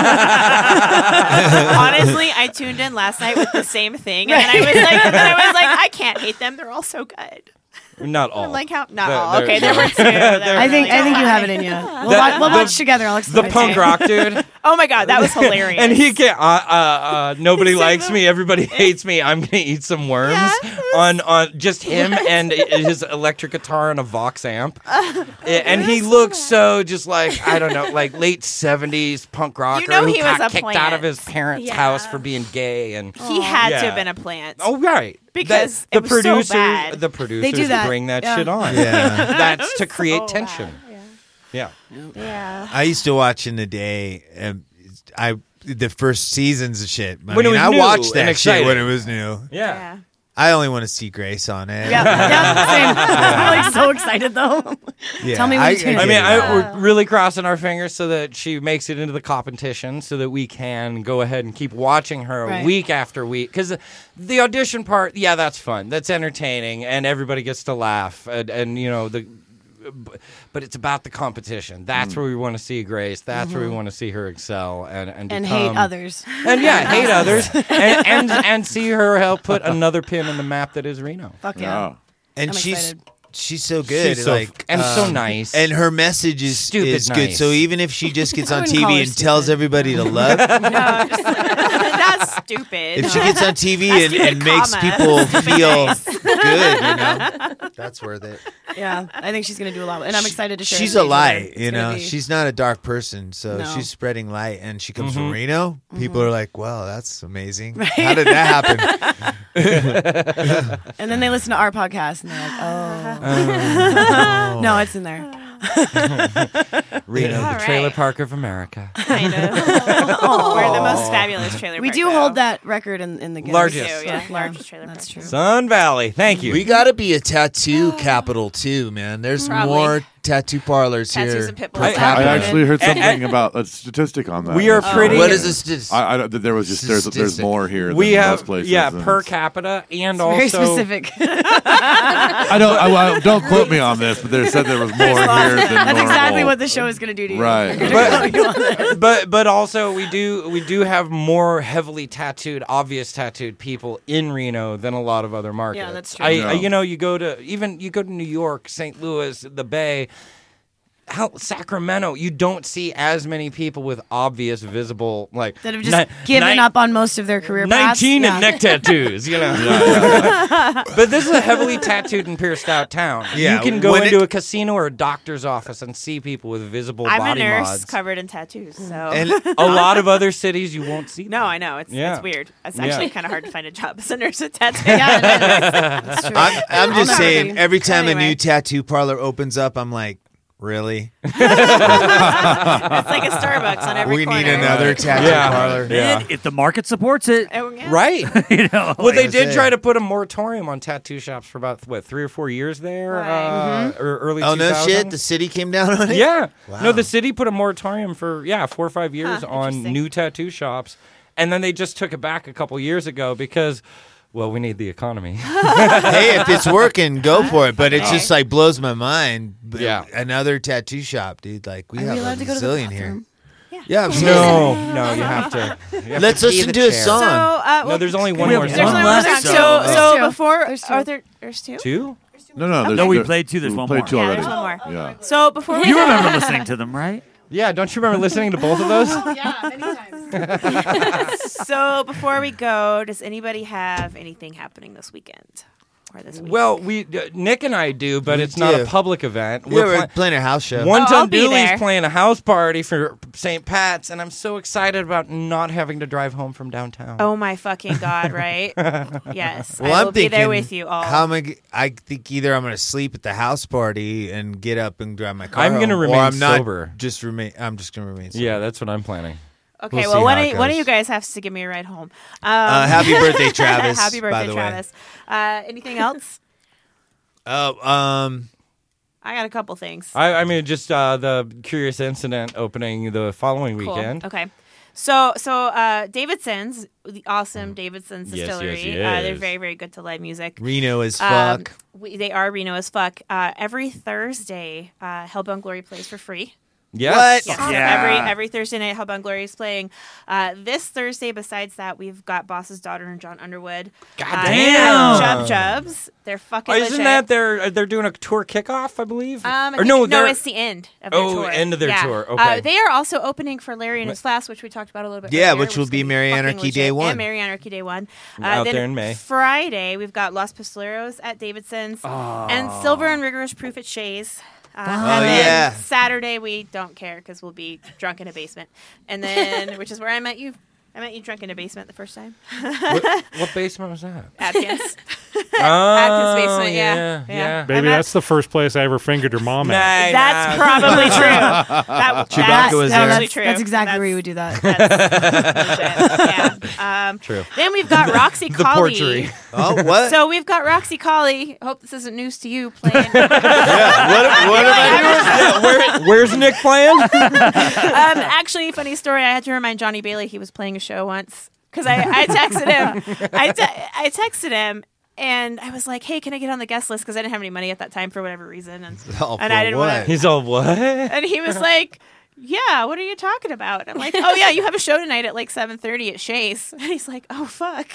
Honestly, I tuned in last night with the same thing, and then I was like, I can't hate them. They're all so good. Not all. Like how? Not all. Okay, there were two. I think you have it in you. We'll watch together. I'll explain. The punk rock dude. Oh my god, that was hilarious. And he can't. Nobody likes me. Everybody hates me. I'm gonna eat some worms on just him and his electric guitar and a Vox amp. And he looks so just like I don't know, like late '70s punk rocker You know who he was got a kicked plant. out of his parents' house for being gay, and he had to have been a plant. Oh right. Because the it was producers, so bad. the producers They do that. bring that Yeah. shit on. Yeah. That's to create so tension. bad. Yeah. I used to watch in the day. The first seasons of shit. When it was I new watched and that shit exciting. when it was new. Yeah. I only want to see Grace on it. Yeah, same. I'm like so excited though. Yeah, Tell me when you tune in. we're really crossing our fingers so that she makes it into the competition so that we can go ahead and keep watching her Right. week after week. Because the audition part, yeah, that's fun. That's entertaining, and everybody gets to laugh. And you know, but it's about the competition. That's where we want to see Grace. That's where we want to see her excel and And become, hate others. And hate others. and see her help put another pin in the map that is Reno. Fuck yeah. And I'm excited. she's so good. She's so like and so nice. And her message is Stupid good. nice. So even if she just gets I on wouldn't call TV her and tells stupid. everybody to love, That's stupid. if she gets on TV That's and makes comma. people feel good, that's worth it. Yeah, I think she's gonna do a lot, and I'm excited to share. She's her a stage with her. light, It's you gonna know. be- She's not a dark person, so No. she's spreading light. And she comes Mm-hmm. from Reno. People are like, "Wow, that's amazing! How did that happen?" and then they listen to our podcast, and they're like, "Oh, no, it's in there." Reno, All the trailer right. park of America. Kind of. We're the most fabulous trailer. We park, do though. hold that record in the Guinness. Largest. Yeah, largest trailer. That's park. true. Sun Valley. Thank you. We got to be a tattoo capital too, man. There's Probably. more tattoo parlors Tattoos here. and pit per bulls. I capita. actually heard And- something about a statistic on that. We are pretty. What is this? I there was just there's Statistic. more here We than have most places. and per it's- capita and Very also specific. I don't quote me on this, but they said there was more here than That's normal. exactly what the show is gonna do to you. Right. but also we do have more heavily tattooed, obvious tattooed people in Reno than a lot of other markets. Yeah, that's true. Yeah. You know, you go to New York, St. Louis, the Bay. Sacramento, you don't see as many people with obvious, visible, like That have just given up on most of their career paths. 19 Yeah. and neck tattoos, you know. But this is a heavily tattooed and pierced out town. Yeah, You can go when into a casino or a doctor's office and see people with visible I'm a body nurse mods. covered in tattoos, so And A lot of other cities you won't see. no, I know it's weird. It's actually kind of hard to find a job as a nurse with tattoos. That's true. I'm just I'll never saying, be. every time a Anyway. new tattoo parlor opens up, I'm like, really? It's like a Starbucks on every We corner. need another tattoo Yeah. parlor. Yeah. If the market supports it, Oh, yeah. Right. you know. Well, they I did say. try to put a moratorium on tattoo shops for about 3 or 4 years there, Right. or early. Oh, no 2000s. shit? The city came down on it? Yeah. Wow. No, the city put a moratorium for 4 or 5 years on interesting. new tattoo shops, and then they just took it back a couple years ago because, well, we need the economy. Hey, if it's working, go for it. But it just like blows my mind. But Yeah. Another tattoo shop, dude. Like, we Are have we allowed a to go to the bazillion here. bathroom? Yeah, absolutely. no, you have to. Let's listen to a song. So, no, there's only one We more have There's song. only one one left, song. so- So There's two. before, There's two. there's two. Two? No, there's, No, we there- played two, there's we one played more. two Yeah, already. there's one more. Yeah. So before we You remember listening to them, right? Yeah, don't you remember listening to both of those? Yeah, many times. So before we go, does anybody have anything happening this weekend or this week? Well, Nick and I do, but We it's not do. a public event. Yeah, we're pla- playing a house show. One I'll Ton be Dooley's there. playing a house party for St. Pat's, and I'm so excited about not having to drive home from downtown. Oh my fucking god! Right? Yes. Well, I I'm will thinking, be there with you all. how am I think either I'm going to sleep at the house party and get up and drive my car I'm gonna home, remain or I'm not sober. I'm just going to remain sober. Yeah, that's what I'm planning. Okay, We'll well, see one how of, it one of goes. you guys has to give me a ride home. Happy birthday, Travis, Happy by birthday, the way. Travis. Anything else? Oh, I got a couple things. I mean, just the Curious Incident opening the following Cool. weekend. Okay. So Davidson's, the awesome Davidson's Yes, Distillery. yes. They're very, very good to live music. Reno as fuck. They are Reno as fuck. Every Thursday, Hellbound Glory plays for free. Yes. Yes. Yeah. Every Thursday night, Hellbound Glory is playing. This Thursday, besides that, we've got Boss's Daughter and John Underwood. God damn. Jub Jubs. They're fucking legit. Isn't that they're doing a tour kickoff, I believe? No, it's the end of their tour. End of their tour. Okay. They are also opening for Larry and his Flask, which we talked about a little bit Yeah, earlier, which will be Merry Anarchy Day 1. And Merry Anarchy Day 1. Out then there in May. Friday, we've got Los Pistoleros at Davidson's and Silver and Rigorous Proof at Shay's. And then Saturday, we don't care because we'll be drunk in a basement. And then, which is where I met you. I met you drunk in a basement the first time. What basement was that? Atkins. Oh, Atkins basement, yeah. Baby, that's the first place I ever fingered your mom at. That's probably true. Chewbacca was there. Actually true. That's exactly where you would do that. Legit, True. Then we've got Roxy The Colley. porchery. Oh, what? So we've got Roxy Colley. Hope this isn't news to you. Playing. What am I doing? Where's Nick playing? Actually, funny story. I had to remind Johnny Bailey he was playing a show once because I texted him. I texted him. And I was like, "Hey, can I get on the guest list?" Because I didn't have any money at that time for whatever reason, and I didn't want to. He's all what? And he was like, "Yeah, what are you talking about?" And I'm like, "Oh yeah, you have a show tonight at like 7:30 at Shay's." And he's like, "Oh fuck."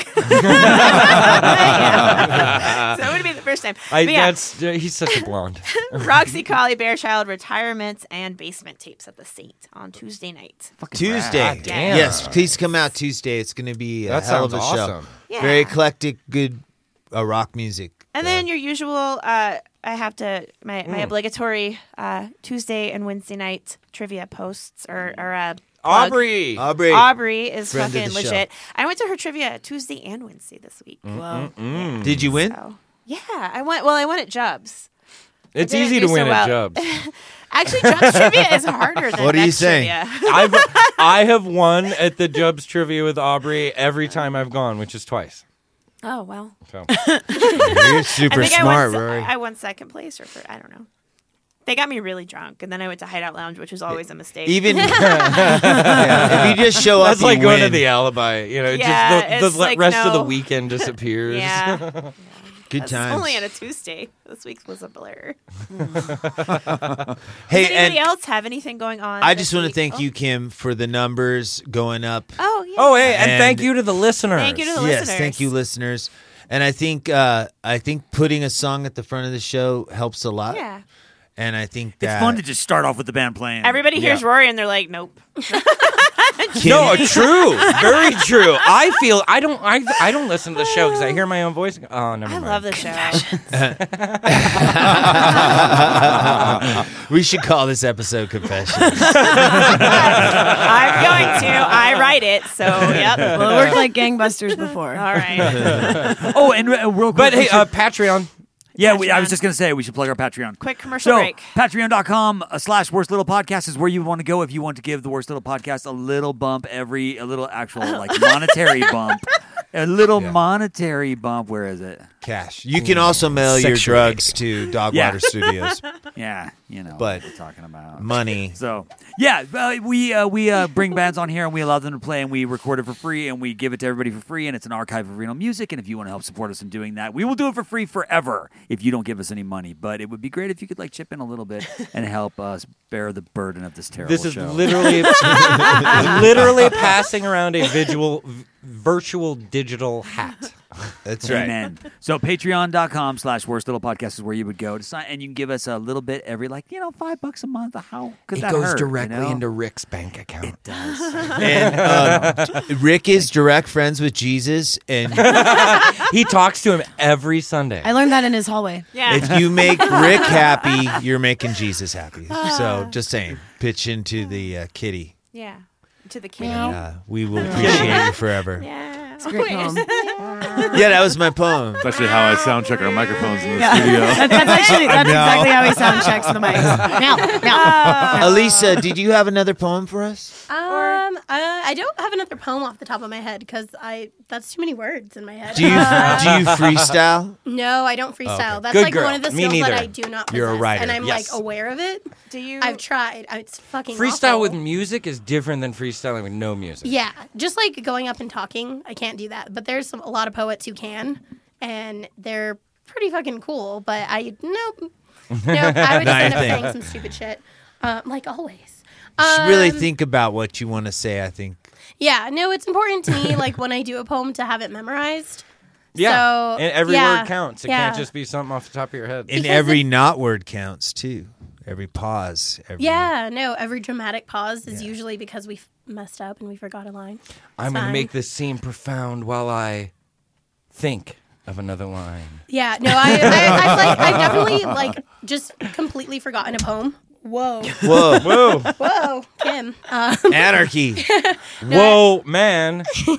So it would be the first time. He's such a blonde. Roxy Colley, Bearchild, Retirement, and Basement Tapes at the Saint on Tuesday night. Tuesday. damn. Yes, please come out Tuesday. It's going to be a That hell of sounds a awesome. show. Yeah. Very eclectic, good rock music. And then your usual, I have to, my obligatory Tuesday and Wednesday night trivia posts or plug. Aubrey. Aubrey is Friend of fucking the show. legit. I went to her trivia Tuesday and Wednesday this week. Wow. Did you win? So, yeah, I won at Jubs. It's didn't easy do to win so at well. Jubs. Actually, Jubs trivia is harder than What are you Next saying? trivia. I have won at the Jubs trivia with Aubrey every time I've gone, which is twice. Oh, well. So. You're super I think smart, Rory. I won second place or I don't know. They got me really drunk, and then I went to Hideout Lounge, which was always a mistake. Even if you just show up, That's like you going win. to the Alibi. Yeah, just it's the like, rest of the no. weekend disappears. Yeah. Good That's times. only on a Tuesday. This week was a blur. Hey, Does anybody and else have anything going on? I this just want to week? thank you, Kim, for the numbers going up. Oh, yeah. Oh, hey, and thank And- you to the listeners. Thank you to the Yes, listeners. thank you, listeners. And I think putting a song at the front of the show helps a lot. Yeah. And I think It's that fun to just start off with the band playing. Everybody hears Rory, and they're like, nope. No, true, very true. I don't listen to the show because I hear my own voice. Oh, never I mind. love the show. we should call this episode Confessions. I'm going to. I write it, so yep. Well, it worked like gangbusters before. All right. Oh, and real quick. But hey, we should- Patreon. yeah, I was just going to say we should plug our Patreon. Quick commercial So, break. patreon.com/Worst Little Podcast is where you want to go if you want to give the Worst Little Podcast a little bump a little actual like monetary bump. A little monetary bump. Where is it? Cash. You can also mail your Sexually. drugs to Dogwater Studios. Yeah, you know But what we're talking about. money. So yeah, we bring bands on here and we allow them to play and we record it for free and we give it to everybody for free and it's an archive of Reno music. And if you want to help support us in doing that, we will do it for free forever if you don't give us any money. But it would be great if you could like chip in a little bit and help us bear the burden of this terrible This is show. literally passing around a virtual digital hat. That's right. Amen. So patreon.com/Worst Little Podcast is where you would go to sign, and you can give us a little bit every $5 a month. How could It that goes hurt, directly you know? into Rick's bank account. It does. And Rick is direct friends with Jesus, and He talks to him every Sunday. I learned that in his hallway. Yeah. if you make Rick happy, you're making Jesus happy. So just saying, pitch into the kitty. Yeah. To the kitty. And, we will appreciate you forever. Yeah. It's a great poem. Yeah, that was my poem. That's actually how I sound check our microphones in the Yeah. studio. That's exactly how he sound checks the mics. Now. Elisa, did you have another poem for us? I don't have another poem off the top of my head because that's too many words in my head. Do you freestyle? No, I don't freestyle. Okay. That's Good like girl. one of the Me skills that neither. I do not possess. You're a writer. And I'm Yes. like aware of it. Do you? I've tried. It's fucking Freestyle awful. with music is different than freestyling with no music. Yeah, just like going up and talking, I can't do that. But there's a lot of poets who can, and they're pretty fucking cool. But nope. I would just end up saying some stupid shit, like always. should really think about what you want to say, I think. Yeah, no, it's important to me, like, when I do a poem to have it memorized. Yeah, So, and every yeah, word counts. It yeah. can't just be something off the top of your head. And every not word counts, too. Every pause. Yeah, no, every dramatic pause is usually because we messed up and we forgot a line. I'm going to fine. make this seem profound while I think of another line. Yeah, no, I've definitely, like, just completely forgotten a poem. Whoa. Whoa. Whoa. Whoa, Kim. Anarchy. Whoa, man.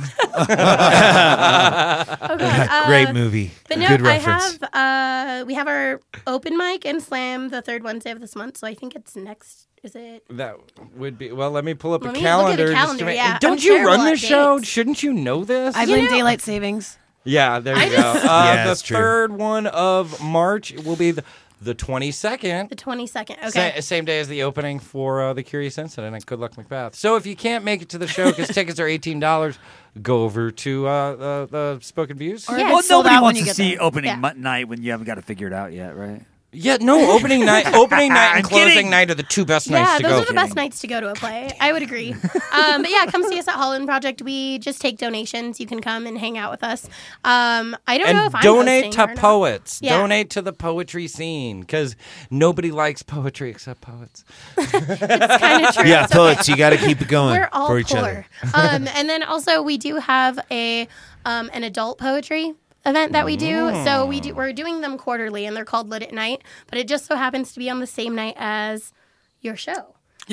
Great movie. But no, Good reference. we have our open mic and slam the third Wednesday of this month, so I think it's next. Is it? That would be. Well, let me pull up Let a me calendar. look at a just to calendar, make- yeah. Don't I'm you terrible run at this show? dates. Shouldn't you know this? I blame daylight savings. Yeah, there you go. Yeah, The that's true. third one of March will be the 22nd. The 22nd. Okay. Same day as the opening for the Curious Incident at Good Luck Macbeth. So if you can't make it to the show because tickets are $18, go over to the Spoken Views. Or Yeah. if Well, it's sold nobody out when wants you to get see there. opening Yeah. night when you haven't got it figured out yet, right? Yeah, no, opening night and I'm closing kidding. night are the two best Yeah, nights to those go. are the best nights to go to a play. I would agree. But yeah, come see us at Holland Project. We just take donations. You can come and hang out with us. I don't know And if I'm donate hosting to or not. poets. Yeah. Donate to the poetry scene because nobody likes poetry except poets. It's kind of true. Yeah, It's okay. poets, you got to keep it going We're all for each poor. other. And then also we do have an adult poetry event that we do. So we're doing them quarterly, and they're called Lit at Night. But it just so happens to be on the same night as your show.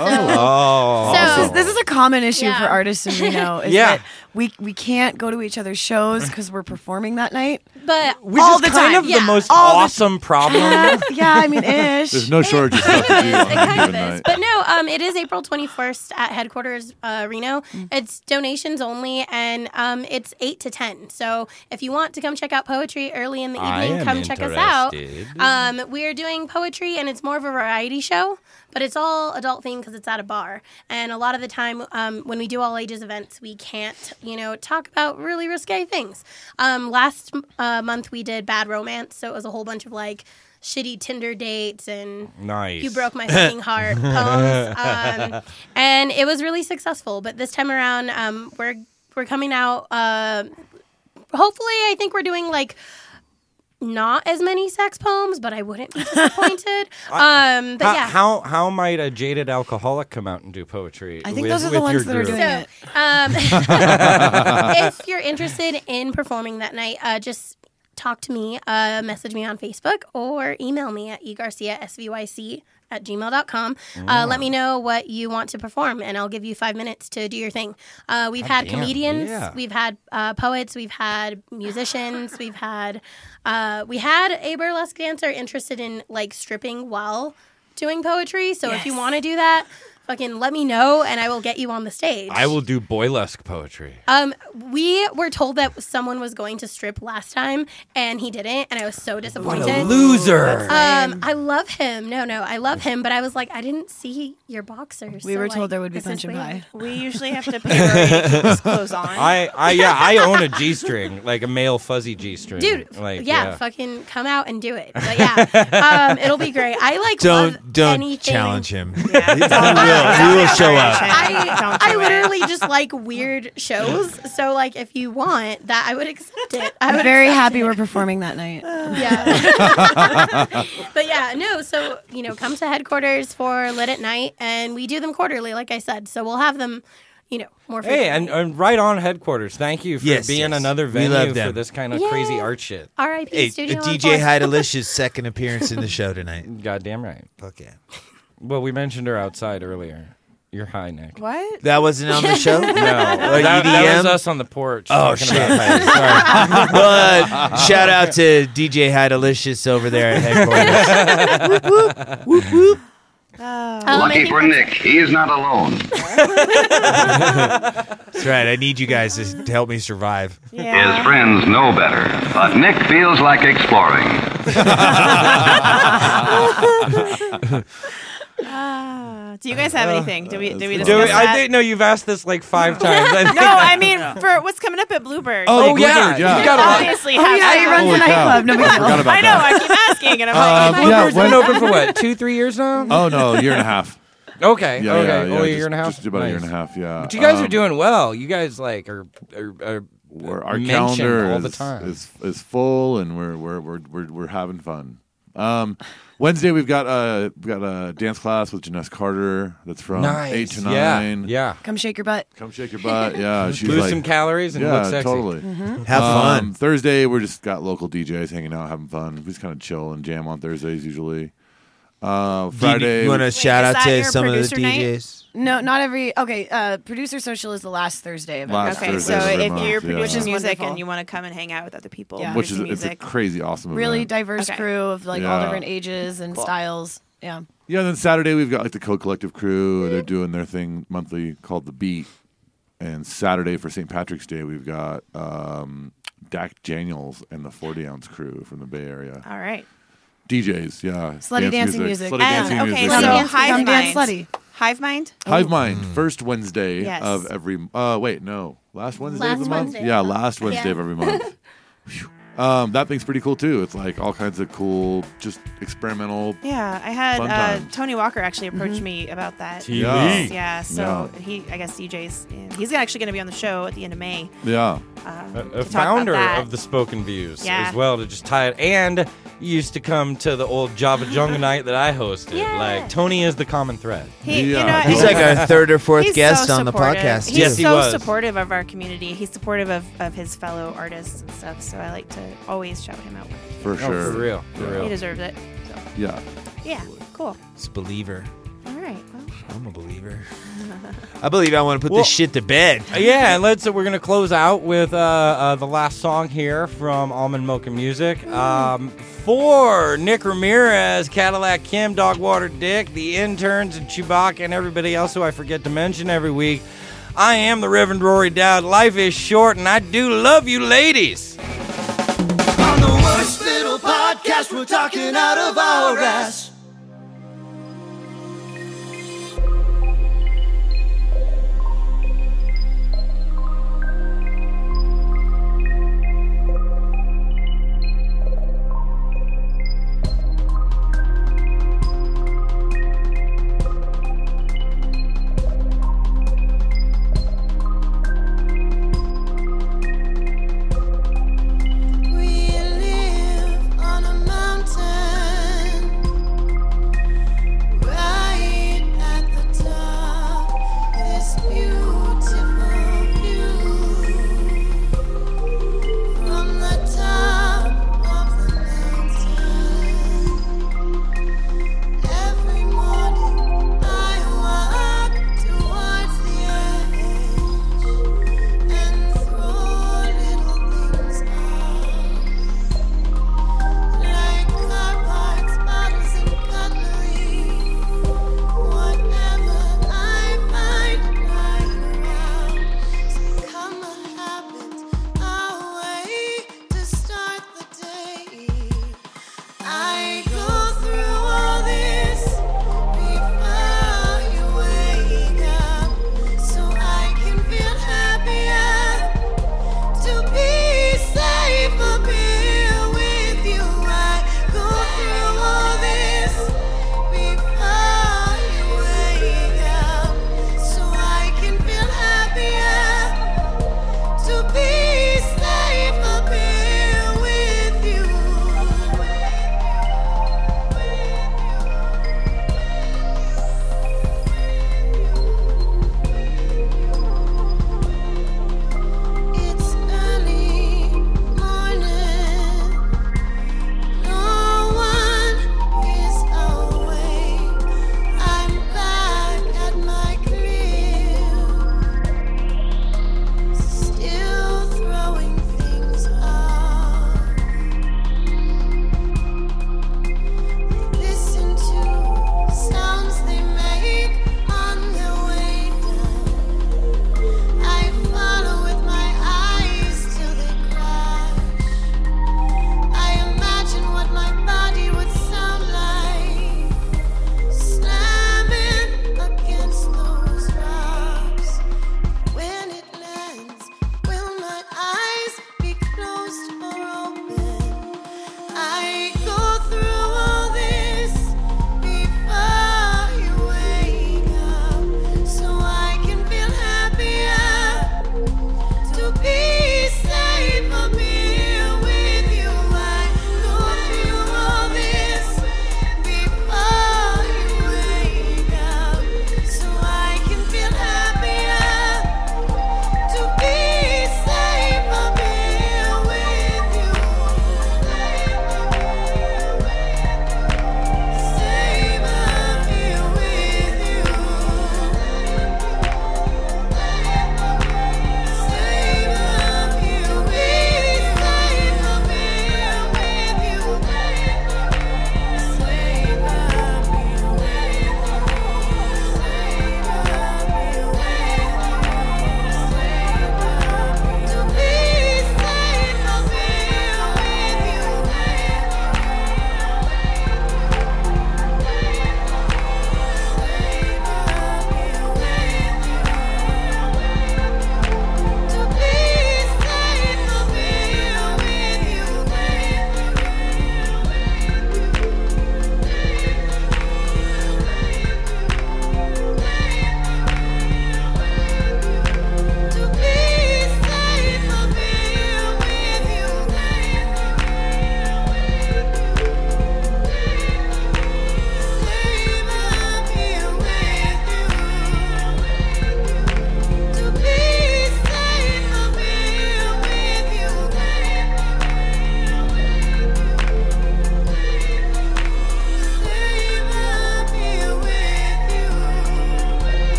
Oh. So This is a common issue Yeah. for artists in Reno. Is Yeah. that we can't go to each other's shows because we're performing that night. but Which all is the kind time. of Yeah. the most All the- awesome problem. Yeah, I mean, ish. There's no shortage of stuff to do on It a kind given of is. night. But no, it is April 21st at headquarters Reno. It's donations only, and it's 8 to 10. So if you want to come check out poetry early in the I evening, am come check us out. interested. We are doing poetry, and it's more of a variety show, but it's all adult themed because it's at a bar. And a lot of the time when we do all ages events, we can't, talk about really risque things. Last month we did Bad Romance, so it was a whole bunch of like shitty Tinder dates and Nice. You Broke My Fucking Heart poems. And it was really successful. But this time around, we're coming out. Hopefully, I think we're doing like not as many sex poems, but I wouldn't be disappointed. But yeah. How might a jaded alcoholic come out and do poetry? I think with, those are the with ones your that are group? doing So, it. if you're interested in performing that night, just talk to me, message me on Facebook, or email me at egarciasvyc@gmail.com. Let me know what you want to perform, and I'll give you 5 minutes to do your thing. We've had damn, comedians, yeah. we've had poets, we've had musicians, we had a burlesque dancer interested in like stripping while doing poetry. So if you want to do that, fucking let me know, and I will get you on the stage. I will do boylesque poetry. We were told that someone was going to strip last time, and he didn't, and I was so disappointed. What a loser. I love him. No, I love him, but I was like, I didn't see your boxers. We so, were told like, there would be this is punch and weird. pie. We usually have to pay Rory to keep his clothes on. I own a G-string, like a male fuzzy G-string. Dude, like, yeah, fucking come out and do it. But yeah, it'll be great. I like love Don't anything. challenge him. Yeah, We will show up. I literally just like weird shows. So like, if you want that, I would accept it. I'm very happy we're performing that night. Yeah. But yeah, no. So come to headquarters for Lit at Night, and we do them quarterly, like I said. So we'll have them, more. Hey, frequently. and right on headquarters. Thank you for Yes, being yes. another We love venue them. for this kind of Yeah. crazy art shit. R.I.P. Hey, Studio DJ 104. Heidelicious second appearance in the show tonight. Goddamn right. Fuck yeah. Well, we mentioned her outside earlier. You're high, Nick. What? That wasn't on the show? No, Or that EDM? was us on the porch. Oh, talking shit. about height. Sorry. Well, shout out to DJ Heidelicious over there at headquarters. Whoop, whoop, whoop, whoop. I Lucky think for Nick, he is not alone. That's right. I need you guys to help me survive. His friends know better, but Nick feels like exploring. Do you guys have anything? Did we discuss I that? think no. You've asked this like 5 times. I think No, I mean for what's coming up at Bluebird. Oh, yeah. Bluebird, yeah. You gotta Obviously, have Yeah, he runs Holy the cow. nightclub. No big deal. Forgot about I know. that. I keep asking, and I'm like, Yeah, Bluebird's been when- open for what, 2-3 years now? Oh no, a year and a half. Okay. Yeah, okay. yeah, a year and a half. Just about a year and a Nice. half. Yeah. But you guys are doing well. You guys like are our mentioned calendar all the time. is full, and we're having fun. Wednesday we've got a dance class with Janessa Carter. That's from 8 to 9. Yeah. Come shake your butt. Come shake your butt. Yeah. She's Lose like, some calories and look sexy. Totally. Have fun. Thursday we just got local DJs hanging out, having fun. We just kind of chill and jam on Thursdays usually. Friday. You want to shout is out that to your some of the producer night? DJs? No, not every. Okay, producer social is the last Thursday of Last every Okay, Thursday so of every if month, you're yeah. producing music Wonderful. and you want to come and hang out with other people, Yeah. Which is producing it's a music. crazy awesome really event. diverse Okay. crew of like all Yeah. different ages and styles. Yeah. Yeah, and then Saturday we've got like the Code Collective crew. They're doing their thing monthly called The Beat. And Saturday for St. Patrick's Day we've got Dak Daniels and the 40 Ounce crew from the Bay Area. All right. DJs, yeah. Slutty dancing music. Slutty dancing Okay, music. so yeah. Hive Come dance Mind. slutty. Hive Mind? Hive Mind, first Wednesday Yes. of every. Wait, no, last Wednesday of Last the month. Wednesday Yeah, of the month. last Wednesday Yeah. of every month. Phew. That thing's pretty cool too. It's like all kinds of cool, just experimental. Yeah, I Fun had times. Tony Walker actually approach me about that. TV. Yeah, so he, I guess DJs, he's actually going to be on the show at the end of May. Yeah. A to talk founder about that. of the Spoken Views Yeah. as well, to just tie it. And you used to come to the old Java Jungle night that I hosted. Yeah. Like Tony is the common thread. He, Yeah. you know, He's like our third or fourth he's guest so on the supportive. podcast. He's Yes, he so was. supportive of our community. He's supportive of his fellow artists and stuff. So I like to always shout him out. For Oh, sure. for real. For Yeah. real. He deserves it. So, Yeah. yeah, cool. It's a believer. All right. Well, I'm a believer. I believe I want to put Well- this shit to bed. Yeah, and we're gonna close out with the last song here from Almond Mocha Music. For Nick Ramirez, Cadillac Kim, Dogwater Dick, the interns, and Chewbacca, and everybody else who I forget to mention every week, I am the Reverend Rory Dowd. Life is short, and I do love you, ladies. On the worst little podcast, we're talking out of our ass. We live on a mountain.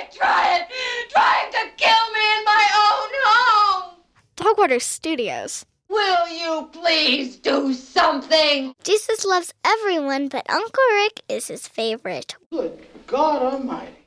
trying to kill me in my own home. Dogwater Studios. Will you please do something? Jesus loves everyone, but Uncle Rick is his favorite. Good God Almighty.